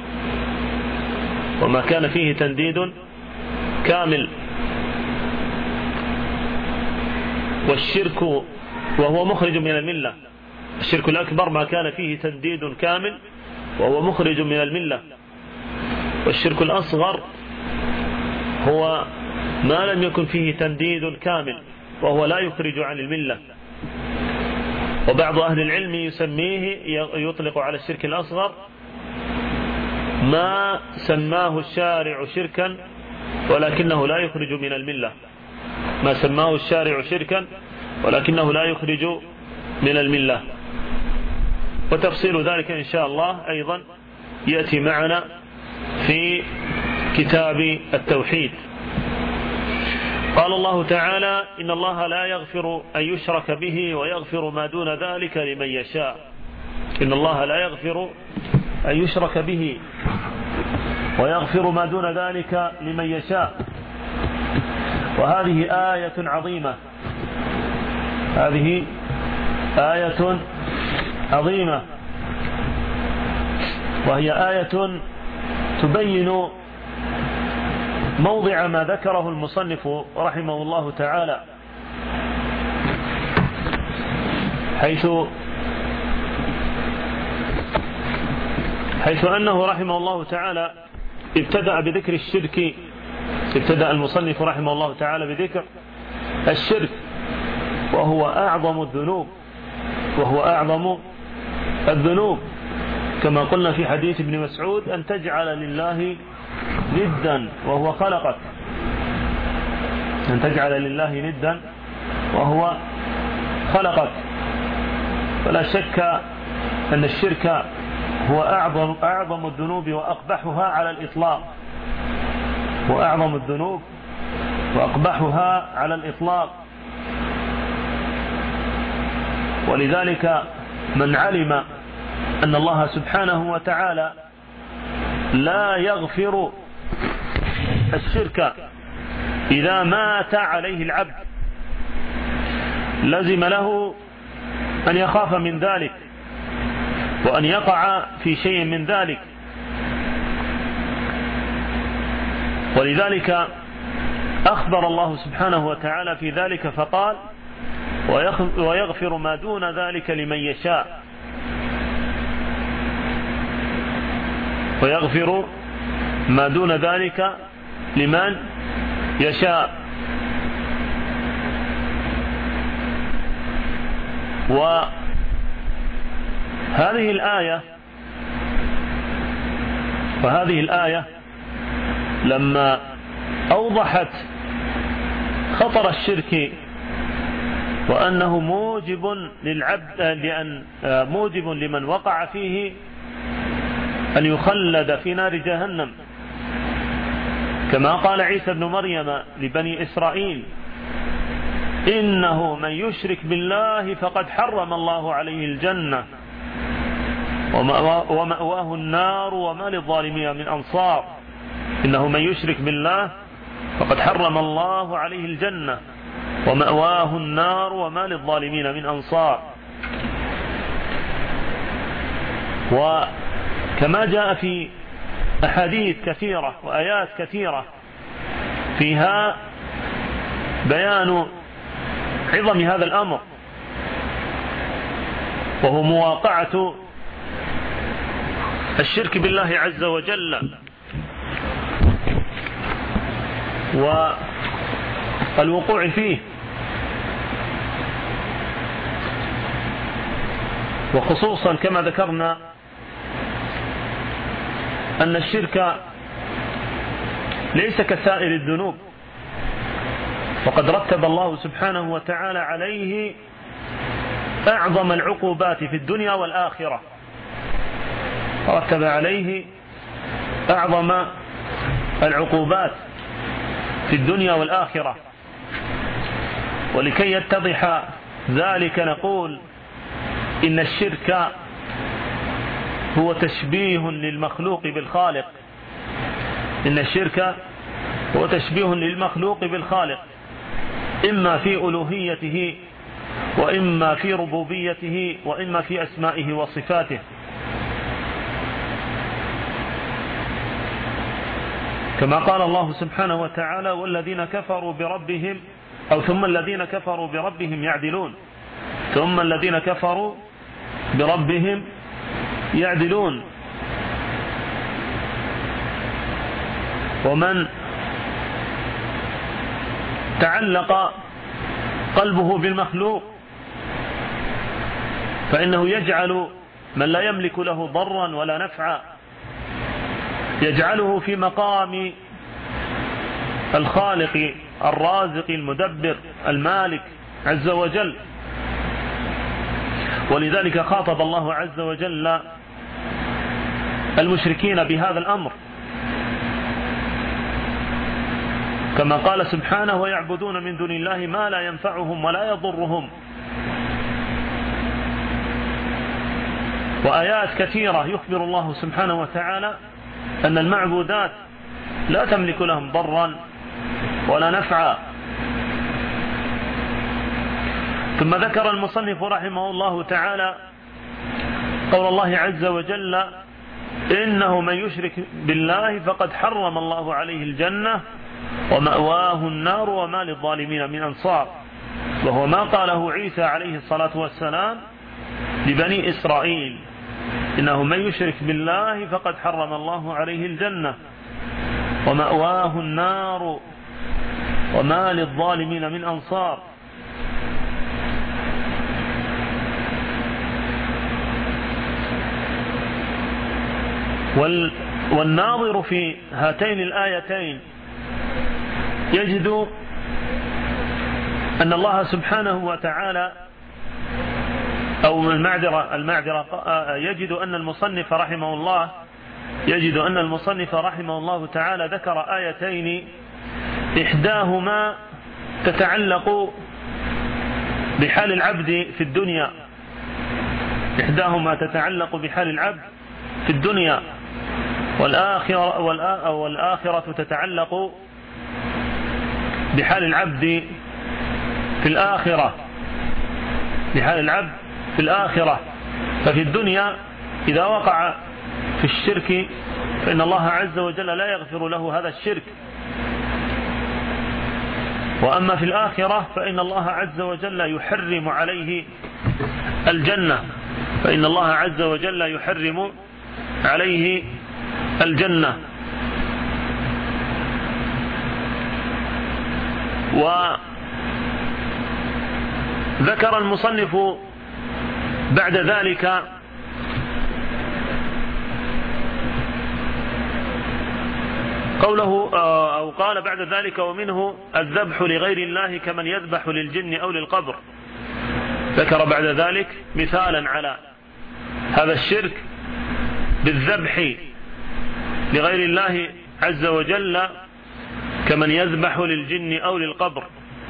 والشرك وهو مخرج من الملة. الشرك الأكبر ما كان فيه تنديد كامل وهو مخرج من الملة. والشرك الأصغر هو ما لم يكن فيه تنديد كامل وهو لا يخرج عن الملة. وبعض أهل العلم يسميه، يطلق على الشرك الأصغر ما سماه الشارع شركا ولكنه لا يخرج من الملة، ما سماه الشارع شركا ولكنه لا يخرج من الملة. وتفصيل ذلك إن شاء الله أيضا يأتي معنا في كتاب التوحيد. قال الله تعالى: إن الله لا يغفر أن يشرك به ويغفر ما دون ذلك لمن يشاء. إن الله لا يغفر أن يشرك به ويغفر ما دون ذلك لمن يشاء. وهذه آية عظيمة، هذه آية عظيمة، وهي آية تبين موضع ما ذكره المصنف رحمه الله تعالى، حيث أنه رحمه الله تعالى ابتدأ بذكر الشرك. ابتدأ المصنف رحمه الله تعالى بذكر الشرك، وهو أعظم الذنوب، كما قلنا في حديث ابن مسعود: أن تجعل لله ندا وهو خلقك. أن تجعل لله ندا وهو خلقك. فلا شك أن الشرك هو أعظم الذنوب وأقبحها على الإطلاق، وأعظم الذنوب وأقبحها على الإطلاق. ولذلك من علم أن الله سبحانه وتعالى لا يغفر الشرك إذا مات عليه العبد، لزم له أن يخاف من ذلك وأن يقع في شيء من ذلك. ولذلك أخبر الله سبحانه وتعالى في ذلك فقال: ويغفر ما دون ذلك لمن يشاء. ويغفر ما دون ذلك لمن يشاء. وهذه الآية لما أوضحت خطر الشرك وأنه موجب للعبد، موجب لمن وقع فيه أن يخلد في نار جهنم، كما قال عيسى بن مريم لبني إسرائيل: إنه من يشرك بالله فقد حرم الله عليه الجنة ومأواه النار وما للظالمين من أنصار. إنه من يشرك بالله فقد حرم الله عليه الجنة ومأواه النار وما للظالمين من أنصار. وكما جاء في أحاديث كثيرة وآيات كثيرة فيها بيان عظم هذا الأمر، وهو مواقعة الشرك بالله عز وجل والوقوع فيه. وخصوصا كما ذكرنا أن الشرك ليس كسائر الذنوب، وقد رتب الله سبحانه وتعالى عليه أعظم العقوبات في الدنيا والآخرة، رتب عليه أعظم العقوبات في الدنيا والآخرة. ولكي يتضح ذلك نقول إن الشرك هو تشبيه للمخلوق بالخالق. إن الشرك هو تشبيه للمخلوق بالخالق، إما في ألوهيته وإما في ربوبيته وإما في أسمائه وصفاته. كما قال الله سبحانه وتعالى: والذين كفروا بربهم ثم الذين كفروا بربهم يعدلون. ثم الذين كفروا بربهم يعدلون. ومن تعلق قلبه بالمخلوق فإنه يجعل من لا يملك له ضرا ولا نفعا، يجعله في مقام الخالق الرازق المدبر المالك عز وجل. ولذلك خاطب الله عز وجل المشركين بهذا الأمر، كما قال سبحانه: ويعبدون من دون الله ما لا ينفعهم ولا يضرهم. وآيات كثيرة يخبر الله سبحانه وتعالى أن المعبودات لا تملك لهم ضرا ولا نفعا. ثم ذكر المصنف رحمه الله تعالى قول الله عز وجل: إنه من يشرك بالله فقد حرم الله عليه الجنة ومأواه النار وما للظالمين من أنصار. وهو ما قاله عيسى عليه الصلاة والسلام لبني إسرائيل: إنه من يشرك بالله فقد حرم الله عليه الجنة ومأواه النار وما للظالمين من أنصار. والناظر في هاتين الآيتين يجد أن الله سبحانه وتعالى أو المعذرة يجد أن المصنف رحمه الله تعالى ذكر آيتين إحداهما تتعلق بحال العبد في الدنيا، والآخرة تتعلق بحال العبد في الآخرة. ففي الدنيا إذا وقع في الشرك فإن الله عز وجل لا يغفر له هذا الشرك، وأما في الآخرة فإن الله عز وجل يحرم عليه الجنة. وذكر المصنف بعد ذلك قوله أو قال بعد ذلك: ومنه الذبح لغير الله كمن يذبح للجن أو للقبر. ذكر بعد ذلك مثالا على هذا الشرك بالذبح لغير الله عز وجل كمن يذبح للجن أو للقبر،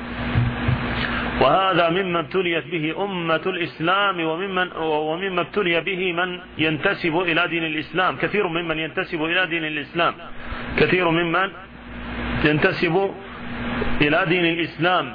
وهذا مما ابتليت به أمة الإسلام ومما ابتلي به من ينتسب إلى دين الإسلام. كثير ممن ينتسب إلى دين الإسلام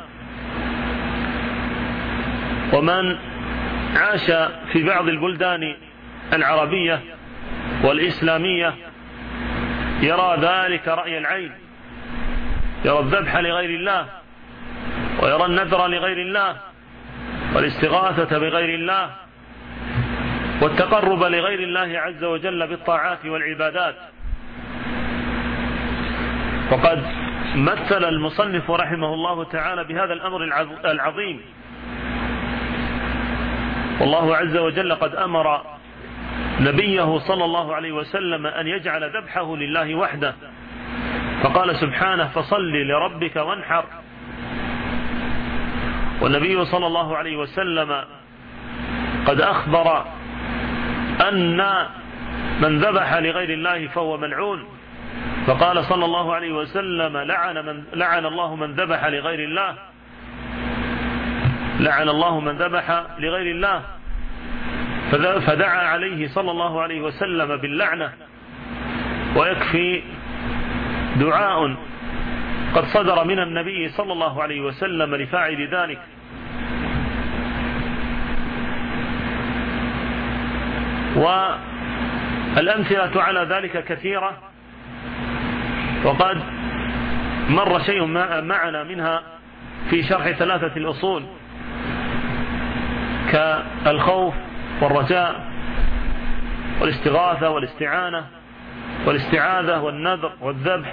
ومن عاش في بعض البلدان العربية والإسلامية يرى ذلك رأي العين، يرى الذبح لغير الله ويرى النذر لغير الله والاستغاثة بغير الله والتقرب لغير الله عز وجل بالطاعات والعبادات. وقد مثل المصنف رحمه الله تعالى بهذا الأمر العظيم، والله عز وجل قد أمر نبيه صلى الله عليه وسلم أن يجعل ذبحه لله وحده، فقال سبحانه: فصل لربك وانحر. والنبي صلى الله عليه وسلم قد أخبر أن من ذبح لغير الله فهو ملعون، فقال صلى الله عليه وسلم: لعن الله من ذبح لغير الله، فدعا عليه صلى الله عليه وسلم باللعنة. ويكفي دعاء قد صدر من النبي صلى الله عليه وسلم لفاعل ذلك. والأمثلة على ذلك كثيرة، وقد مر شيء معنا منها في شرح 3 الأصول كالخوف والرجاء والاستغاثة والاستعانة والاستعاذة والنذر والذبح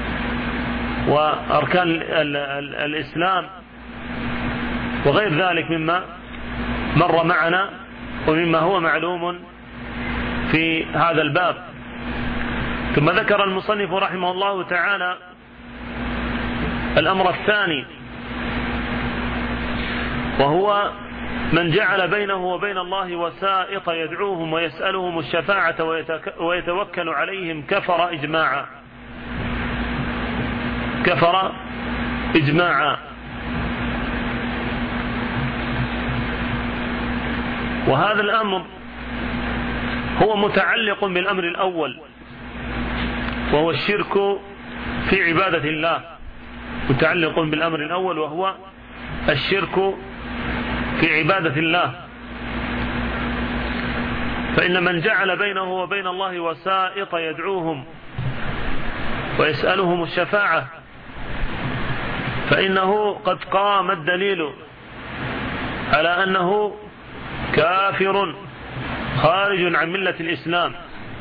وأركان الإسلام وغير ذلك مما مر معنا ومما هو معلوم في هذا الباب. ثم ذكر المصنف رحمه الله تعالى الأمر الثاني، وهو من جعل بينه وبين الله وسائط يدعوهم ويسألهم الشفاعة ويتوكل عليهم كفر إجماعا. وهذا الأمر هو متعلق بالأمر الأول، وهو الشرك في عبادة الله، متعلق بالأمر الأول وهو الشرك في عبادة الله. فإن من جعل بينه وبين الله وسائط يدعوهم ويسألهم الشفاعة فإنه قد قام الدليل على أنه كافر خارج عن ملة الإسلام،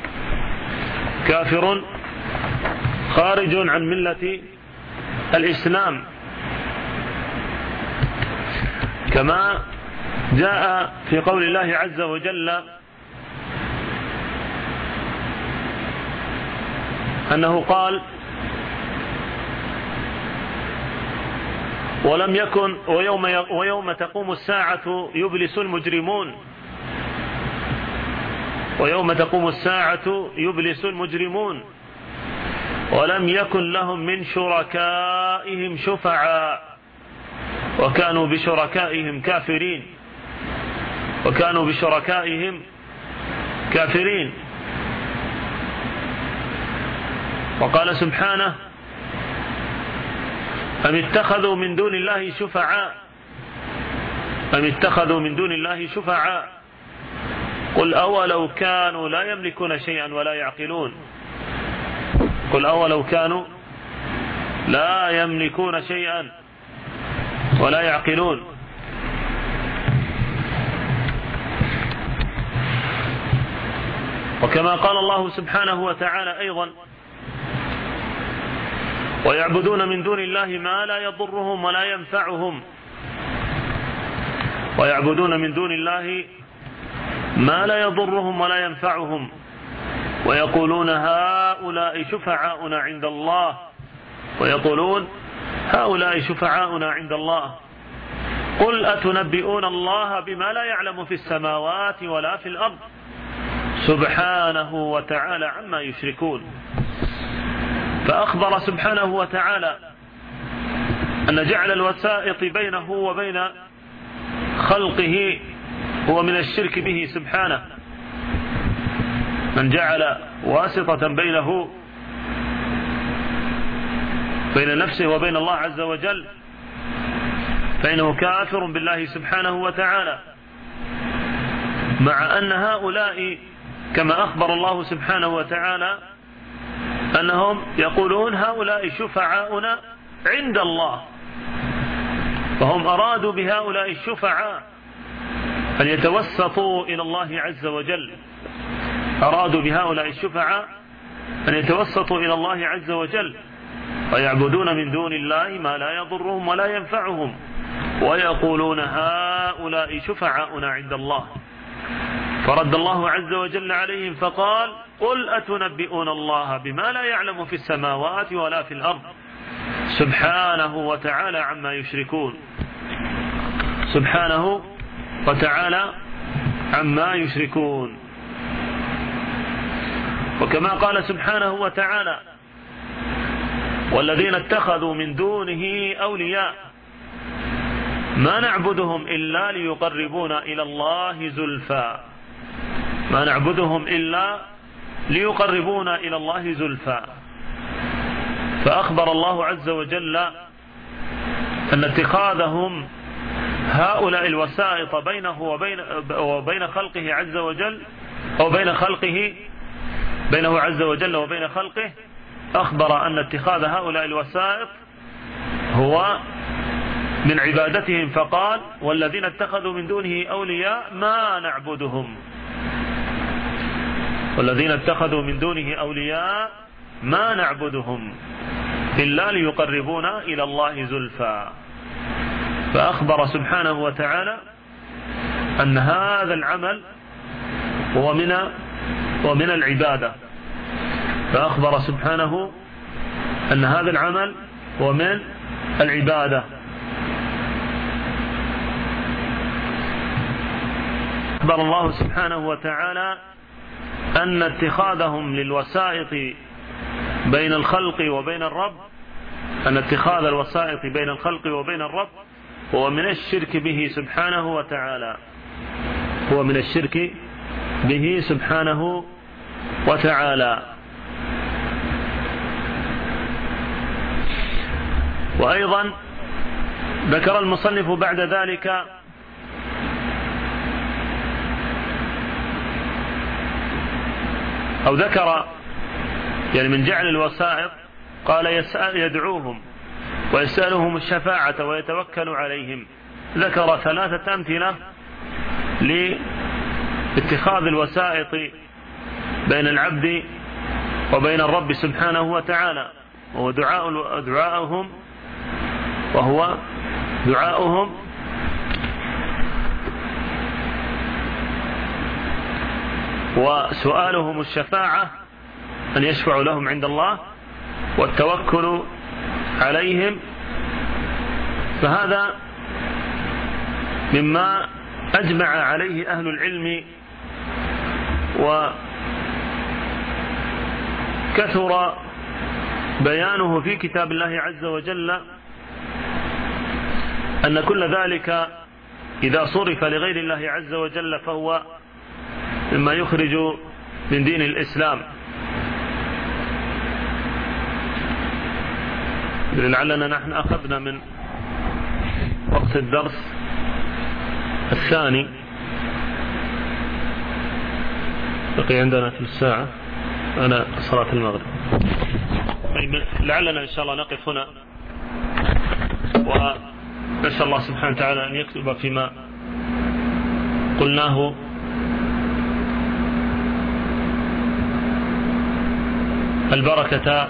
كافر خارج عن ملة الإسلام، كما جاء في قول الله عز وجل أنه قال: ولم يكن ويوم تقوم الساعة يبلس المجرمون، ويوم تقوم الساعة يبلس المجرمون ولم يكن لهم من شركائهم شفعاء وكانوا بشركائهم كافرين، وكانوا بشركائهم كافرين. وقال سبحانه: أم اتخذوا من دون الله شفعاء، أم اتخذوا من دون الله شفعاء قل أولو كانوا لا يملكون شيئا ولا يعقلون، قل أولو كانوا لا يملكون شيئا ولا يعقلون. وكما قال الله سبحانه وتعالى أيضا: ويعبدون من دون الله ما لا يضرهم ولا ينفعهم، ويعبدون من دون الله ما لا يضرهم ولا ينفعهم ويقولون هؤلاء شفعاؤنا عند الله، ويقولون هؤلاء شفعاؤنا عند الله قل أتنبئون الله بما لا يعلم في السماوات ولا في الأرض سبحانه وتعالى عما يشركون. فأخبر سبحانه وتعالى أن جعل الوسائط بينه وبين خلقه هو من الشرك به سبحانه. من جعل واسطة بين نفسه وبين الله عز وجل فإنه كافر بالله سبحانه وتعالى، مع أن هؤلاء كما أخبر الله سبحانه وتعالى أنهم يقولون هؤلاء شفعاؤنا عند الله، فهم أرادوا بهؤلاء الشفعاء أن يتوسطوا إلى الله عز وجل، أرادوا بهؤلاء الشفعاء أن يتوسطوا إلى الله عز وجل، ويعبدون من دون الله ما لا يضرهم ولا ينفعهم ويقولون هؤلاء شفعاؤنا عند الله. فرد الله عز وجل عليهم فقال قل أتنبئون الله بما لا يعلم في السماوات ولا في الأرض سبحانه وتعالى عما يشركون، سبحانه وتعالى عما يشركون. وكما قال سبحانه وتعالى والذين اتخذوا من دونه أولياء ما نعبدهم إلا ليقربونا إلى الله زلفى، ما نعبدهم إلا ليقربونا إلى الله زلفى. فأخبر الله عز وجل أن اتخاذهم هؤلاء الوسائط بينه وبين خلقه عز وجل أو بينه عز وجل وبين خلقه، أخبر أن اتخاذ هؤلاء الوسائط هو من عبادتهم، فقال والذين اتخذوا من دونه أولياء ما نعبدهم، والذين اتخذوا من دونه أولياء ما نعبدهم إلا ليقربونا إلى الله زلفى. فأخبر سبحانه وتعالى أن هذا العمل هو من العبادة، فأخبر سبحانه أن هذا العمل هو من العبادة. أخبر الله سبحانه وتعالى أن اتخاذهم للوسائط بين الخلق وبين الرب، أن اتخاذ الوسائط بين الخلق وبين الرب هو من الشرك به سبحانه وتعالى، هو من الشرك به سبحانه وتعالى. وأيضا ذكر المصنف بعد ذلك أو ذكر يعني من جعل الوسائط قال يدعوهم ويسألهم الشفاعة ويتوكل عليهم. ذكر 3 أمثلة لاتخاذ الوسائط بين العبد وبين الرب سبحانه وتعالى، وهو دعاؤهم وسؤالهم الشفاعة أن يشفعوا لهم عند الله، والتوكل عليهم فهذا مما أجمع عليه أهل العلم وكثر بيانه في كتاب الله عز وجل، أن كل ذلك إذا صرف لغير الله عز وجل فهو مما يخرج من دين الإسلام. لعلنا نحن أخذنا من وقت الدرس الثاني، بقي عندنا في الساعة أنا صلاة المغرب. لعلنا إن شاء الله نقف هنا، ونسأل الله سبحانه وتعالى أن يكتب فيما قلناه البركة،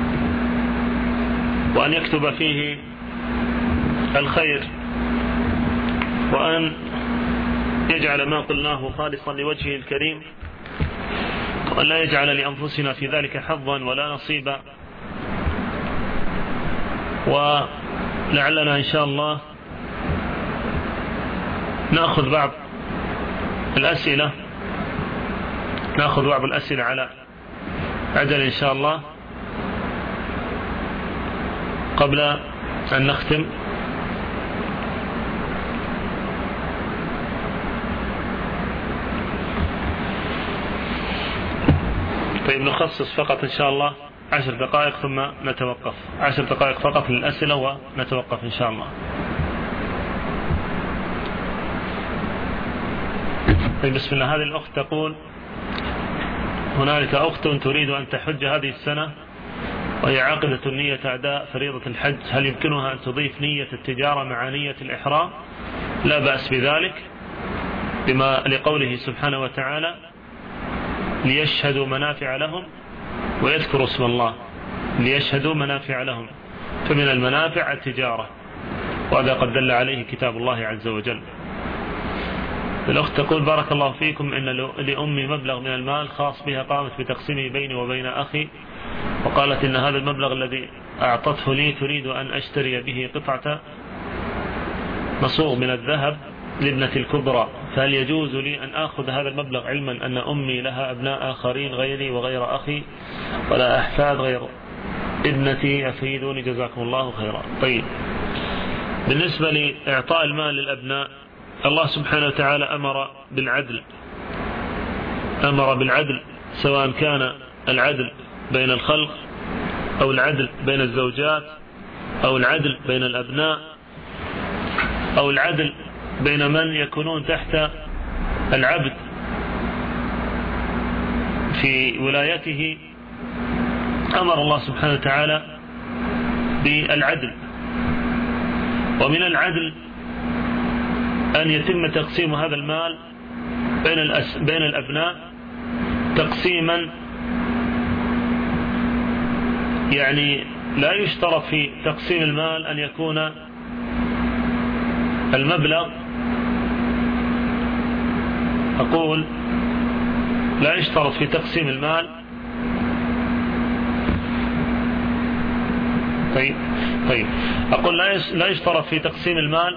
وأن يكتب فيه الخير، وأن يجعل ما قلناه خالصا لوجهه الكريم، وأن لا يجعل لأنفسنا في ذلك حظا ولا نصيبا. ولعلنا إن شاء الله نأخذ بعض الأسئلة على عجل إن شاء الله قبل أن نختم. طيب، نخصص فقط إن شاء الله 10 دقائق ثم نتوقف، 10 دقائق فقط للأسئلة ونتوقف إن شاء الله. طيب، بسم الله. هذه الأخت تقول: هنالك أخت تريد أن تحج هذه السنة وهي عاقدة النية أداء فريضة الحج، هل يمكنها أن تضيف نية التجارة مع نية الإحرام؟ لا بأس بذلك، بما لقوله سبحانه وتعالى: ليشهدوا منافع لهم ويذكروا اسم الله. ليشهدوا منافع لهم، فمن المنافع التجارة، وهذا قد دل عليه كتاب الله عز وجل. الأخت تقول: بارك الله فيكم، إن لأمي مبلغ من المال خاص بها قامت بتقسيمه بيني وبين أخي، وقالت إن هذا المبلغ الذي أعطته لي تريد أن أشتري به قطعة مصوغ من الذهب لابنة الكبرى، فهل يجوز لي أن أخذ هذا المبلغ، علما أن أمي لها أبناء آخرين غيري وغير أخي ولا أحفاد غير ابنتي؟ أفيدوني جزاكم الله خيرا. طيب، بالنسبة لإعطاء المال للأبناء، الله سبحانه وتعالى أمر بالعدل، سواء كان العدل بين الخلق أو العدل بين الزوجات أو العدل بين الأبناء أو العدل بين من يكونون تحت العبد في ولايته. أمر الله سبحانه وتعالى بالعدل، ومن العدل أن يتم تقسيم هذا المال بين الأبناء تقسيما، يعني لا يشترط في تقسيم المال أن يكون المبلغ، أقول لا يشترط في تقسيم المال. طيب، أقول لا يشترط في تقسيم المال،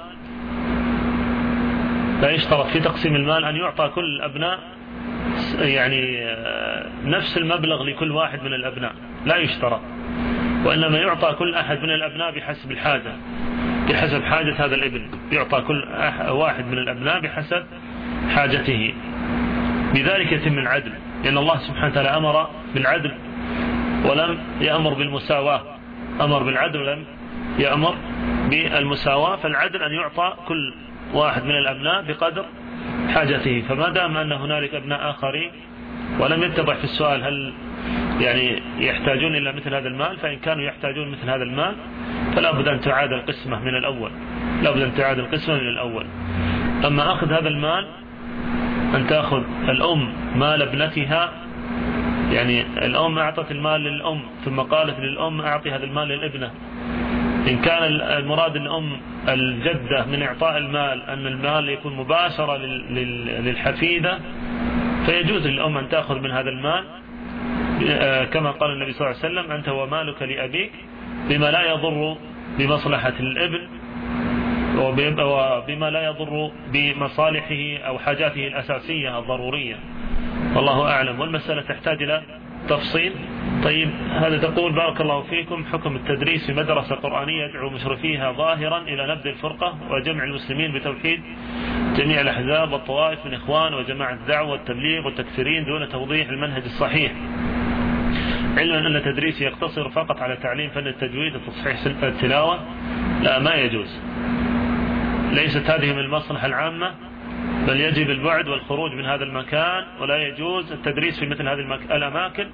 لا يشترط في تقسيم المال أن يعطى كل الأبناء يعني نفس المبلغ لكل واحد من الأبناء، لا يشترط، وإنما يعطى كل أحد من الأبناء بحسب الحاجة، بحسب حاجة هذا الابن، يعطى كل واحد من الأبناء بحسب حاجته. بذلك يتم العدل، لأن الله سبحانه وتعالى أمر بالعدل ولم يأمر بالمساواة، أمر بالعدل ولم يأمر بالمساواة. فالعدل أن يعطى كل واحد من الأبناء بقدر حاجته. فما دام أن هنالك أبناء آخرين ولم يتضح في السؤال هل يعني يحتاجون إلى مثل هذا المال، فإن كانوا يحتاجون مثل هذا المال فلا بد أن تعاد القسمة من الأول، لا بد أن تعاد القسمة من الأول. أما أخذ هذا المال، أن تأخذ الأم مال ابنتها، يعني الأم أعطت المال للأم ثم قالت للأم أعطي هذا المال للابنة، إن كان المراد الأم الجدة من إعطاء المال أن المال يكون مباشرة للحفيدة، فيجوز للأم أن تأخذ من هذا المال كما قال النبي صلى الله عليه وسلم: أنت ومالك لأبيك، بما لا يضر بمصلحة الابن وبما لا يضر بمصالحه أو حاجاته الأساسية الضرورية، والله أعلم، والمسألة تحتاج إلى تفصيل. طيب، هذا تقول بارك الله فيكم: حكم التدريس في مدرسة قرآنية يدعو مشرفيها ظاهرا إلى نبذ الفرقة وجمع المسلمين بتوحيد جميع الأحزاب والطوائف من إخوان وجماعة الدعوة والتبليغ والتكفيرين دون توضيح المنهج الصحيح، علما أن التدريس يقتصر فقط على تعليم فن التجويد وتصحيح التلاوة. لا، ما يجوز، ليست هذه من المصلحة العامة، بل يجب البعد والخروج من هذا المكان، ولا يجوز التدريس في مثل هذه الأماكن.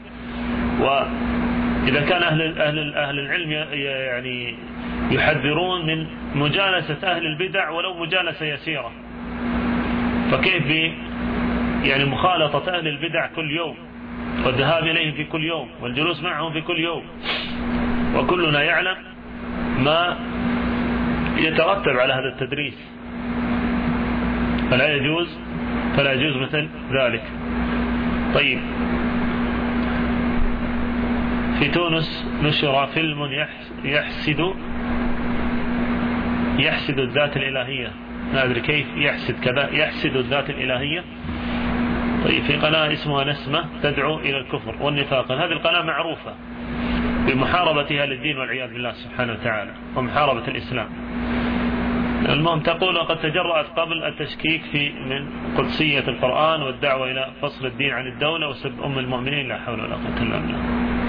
وإذا كان أهل العلم يعني يحذرون من مجالسة أهل البدع ولو مجالسة يسيرة، فكيف يعني مخالطة أهل البدع كل يوم والذهاب إليهم في كل يوم والجلوس معهم في كل يوم، وكلنا يعلم ما يترتب على هذا التدريس، فلا يجوز مثل ذلك. طيب، في تونس نشر فيلم يحسد الذات الإلهية، لا أدري كيف يحسد كذا، يحسد الذات الإلهية. طيب، في قناة اسمها نسمة تدعو إلى الكفر والنفاق. هذه القناة معروفة بمحاربتها للدين والعياذ بالله سبحانه وتعالى ومحاربة الإسلام. المهم تقول: وقد تجرأت قبل التشكيك من قدسية القرآن والدعوة إلى فصل الدين عن الدولة وسب أم المؤمنين، لا حول ولا قوة إلا بالله.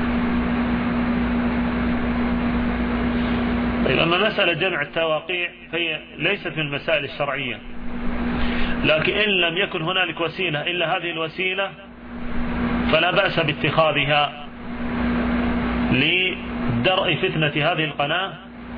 طيب، أما مسألة جمع التواقيع فهي ليست من المسائل الشرعية، لكن إن لم يكن هنالك وسيلة إلا هذه الوسيلة فلا بأس باتخاذها لدرء فتنة هذه القناة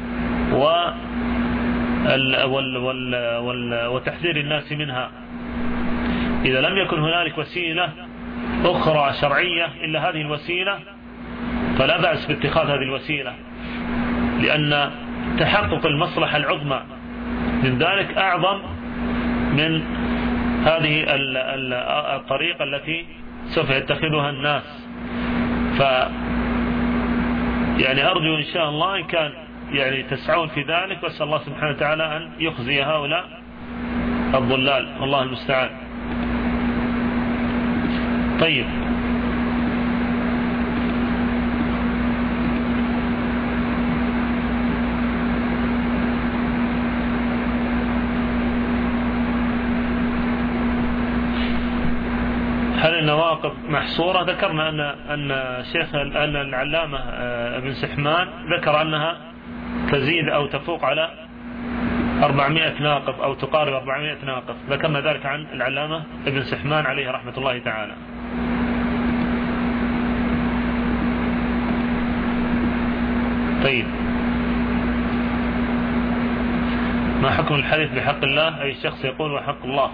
وتحذير الناس منها. إذا لم يكن هنالك وسيلة أخرى شرعية إلا هذه الوسيلة فلا بأس باتخاذ هذه الوسيلة، لأن تحقق المصلحة العظمى من ذلك أعظم من هذه الطريقة التي سوف يتخذها الناس. يعني أرجو إن شاء الله إن كان يعني تسعون في ذلك، وأسأل الله سبحانه وتعالى أن يخزي هؤلاء الضلال، والله المستعان. طيب، هل النواقض محصورة؟ ذكرنا أن العلامة ابن سحمان ذكر أنها تزيد أو تفوق على 400 ناقض أو تقارب 400 ناقض، ذكرنا ذلك عن العلامة ابن سحمان عليه رحمة الله تعالى. طيب، ما حكم الحلف بحق الله؟ أي شخص يقول وحق الله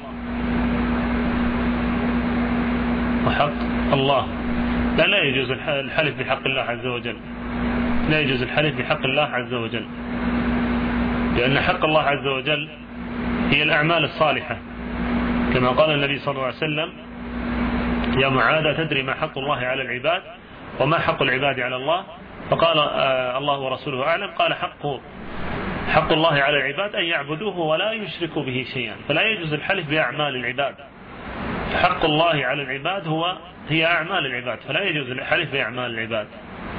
وحق الله. لا يجوز الحلف بحق الله عز وجل، لا يجوز الحلف بحق الله عز وجل، لأن حق الله عز وجل هي الأعمال الصالحة، كما قال النبي صلى الله عليه وسلم: يا معاذ تدري ما حق الله على العباد وما حق العباد على الله؟ فقال: الله ورسوله أعلم. قال: حق الله على العباد أن يعبدوه ولا يشركوا به شيئا، فلا يجوز الحلف بأعمال العباد. حق الله على العباد هي أعمال العباد، فلا يجوز الحلف بأعمال العباد.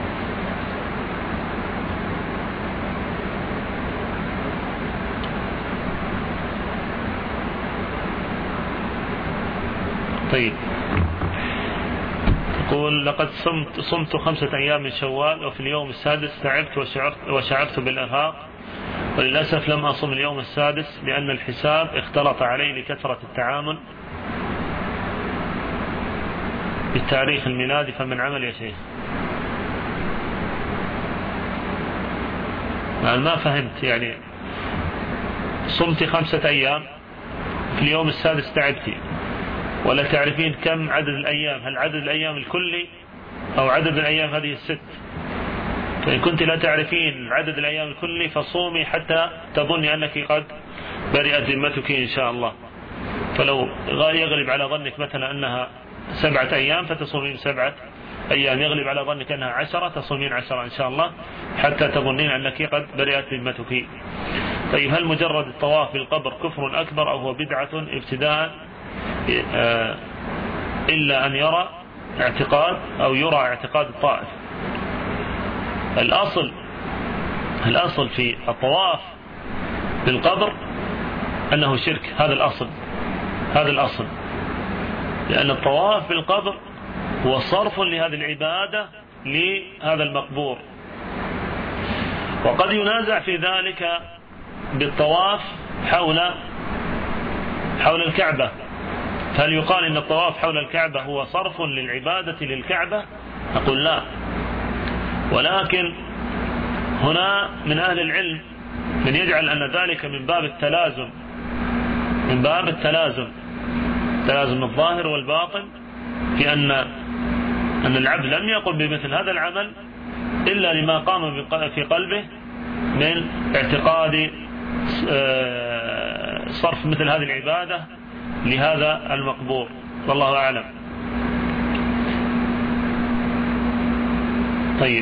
طيب، تقول: لقد صمت 5 أيام من شوال، وفي اليوم السادس تعبت وشعرت بالإرهاق، وللأسف لم أصم اليوم السادس لأن الحساب اختلط علي لكثرة التعامل بالتاريخ الميلادي، فمن عمل يا شيخ؟ ما فهمت، يعني صمت 5 أيام، في اليوم السادس تعبتي، ولا تعرفين كم عدد الأيام، هل عدد الأيام الكلي أو عدد الأيام هذه 6؟ فإن كنت لا تعرفين عدد الأيام الكلي فصومي حتى تظني أنك قد برئت ذمتك إن شاء الله. فلو يغلب على ظنك مثلا أنها 7 أيام فتصومين 7 أيام، يغلب على ظنك أنها 10 تصومين 10 إن شاء الله، حتى تظنين أنك قد برئت ذمتك. طيب هل مجرد الطواف بالقبر كفر أكبر أو هو بدعة ابتداء إلا أن يرى اعتقاد الطائف؟ الأصل في الطواف بالقبر أنه شرك. هذا الأصل لأن الطواف بالقبر هو صرف لهذه العبادة لهذا المقبور. وقد ينازع في ذلك بالطواف حول الكعبة، فهل يقال إن الطواف حول الكعبة هو صرف للعبادة للكعبة؟ أقول لا، ولكن هنا من أهل العلم من يجعل أن ذلك من باب التلازم الظاهر والباطن، في أن العبد لم يقم بمثل هذا العمل إلا لما قام في قلبه من اعتقاد صرف مثل هذه العبادة لهذا المقبور، والله أعلم. طيب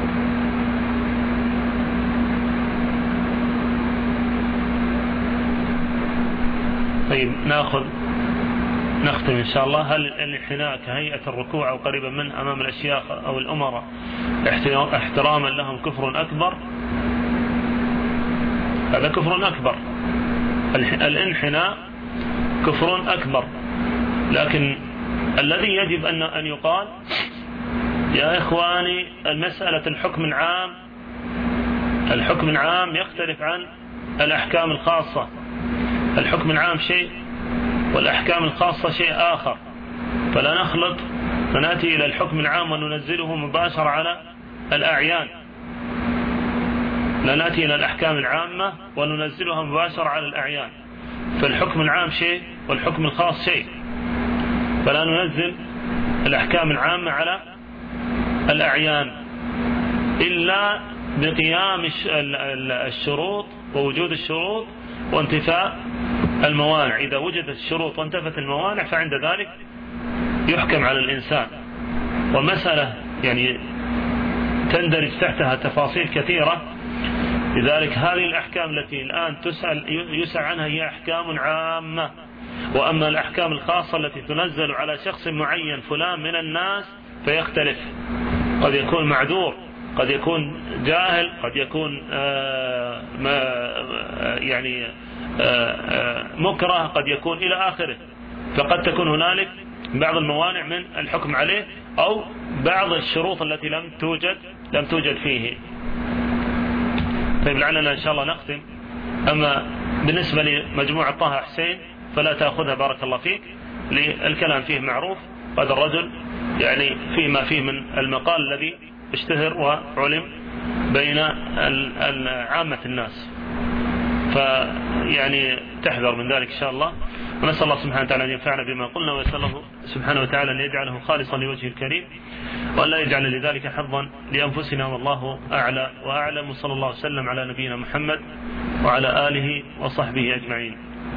نختم إن شاء الله. هل الانحناء كهيئة الركوع أو قريبا منه أمام الأشياخ أو الأمراء احتراما لهم كفر أكبر؟ هذا كفر أكبر، الانحناء كفر أكبر، لكن الذي يجب أن يقال يا إخواني المسألة الحكم العام يختلف عن الأحكام الخاصة. الحكم العام شيء والأحكام الخاصة شيء آخر، فلا نخلط فنأتي إلى الحكم العام وننزله مباشرة على الأعيان، لا نأتي إلى الأحكام العامة وننزلها مباشرة على الأعيان. فالحكم العام شيء والحكم الخاص شيء، فلا ننزل الأحكام العامة على الأعيان إلا بقيام الشروط ووجود الشروط وانتفاء الموانع. إذا وجدت الشروط وانتفت الموانع فعند ذلك يحكم على الإنسان. ومسألة يعني تندرج تحتها تفاصيل كثيرة، لذلك هذه الأحكام التي الآن يسأل عنها هي أحكام عامة. وأما الأحكام الخاصة التي تنزل على شخص معين فلان من الناس فيختلف، قد يكون معذور، قد يكون جاهل، قد يكون مكره، قد يكون إلى آخره. فقد تكون هنالك بعض الموانع من الحكم عليه أو بعض الشروط التي لم توجد فيه. طيب لعلنا إن شاء الله نختم. أما بالنسبة لمجموعة طه حسين فلا تأخذها بارك الله فيك، للكلام فيه معروف. هذا الرجل يعني فيما فيه من المقال الذي اشتهر وعلم بين عامة الناس، فيعني تحذر من ذلك إن شاء الله. ونسأل الله سبحانه وتعالى أن ينفعنا بما قلنا، ونسأل الله سبحانه وتعالى أن يجعله خالصا لوجهه الكريم، وأن لا يجعل لذلك حظا لأنفسنا، والله أعلى وأعلم. وصلى الله وسلم على نبينا محمد وعلى آله وصحبه أجمعين.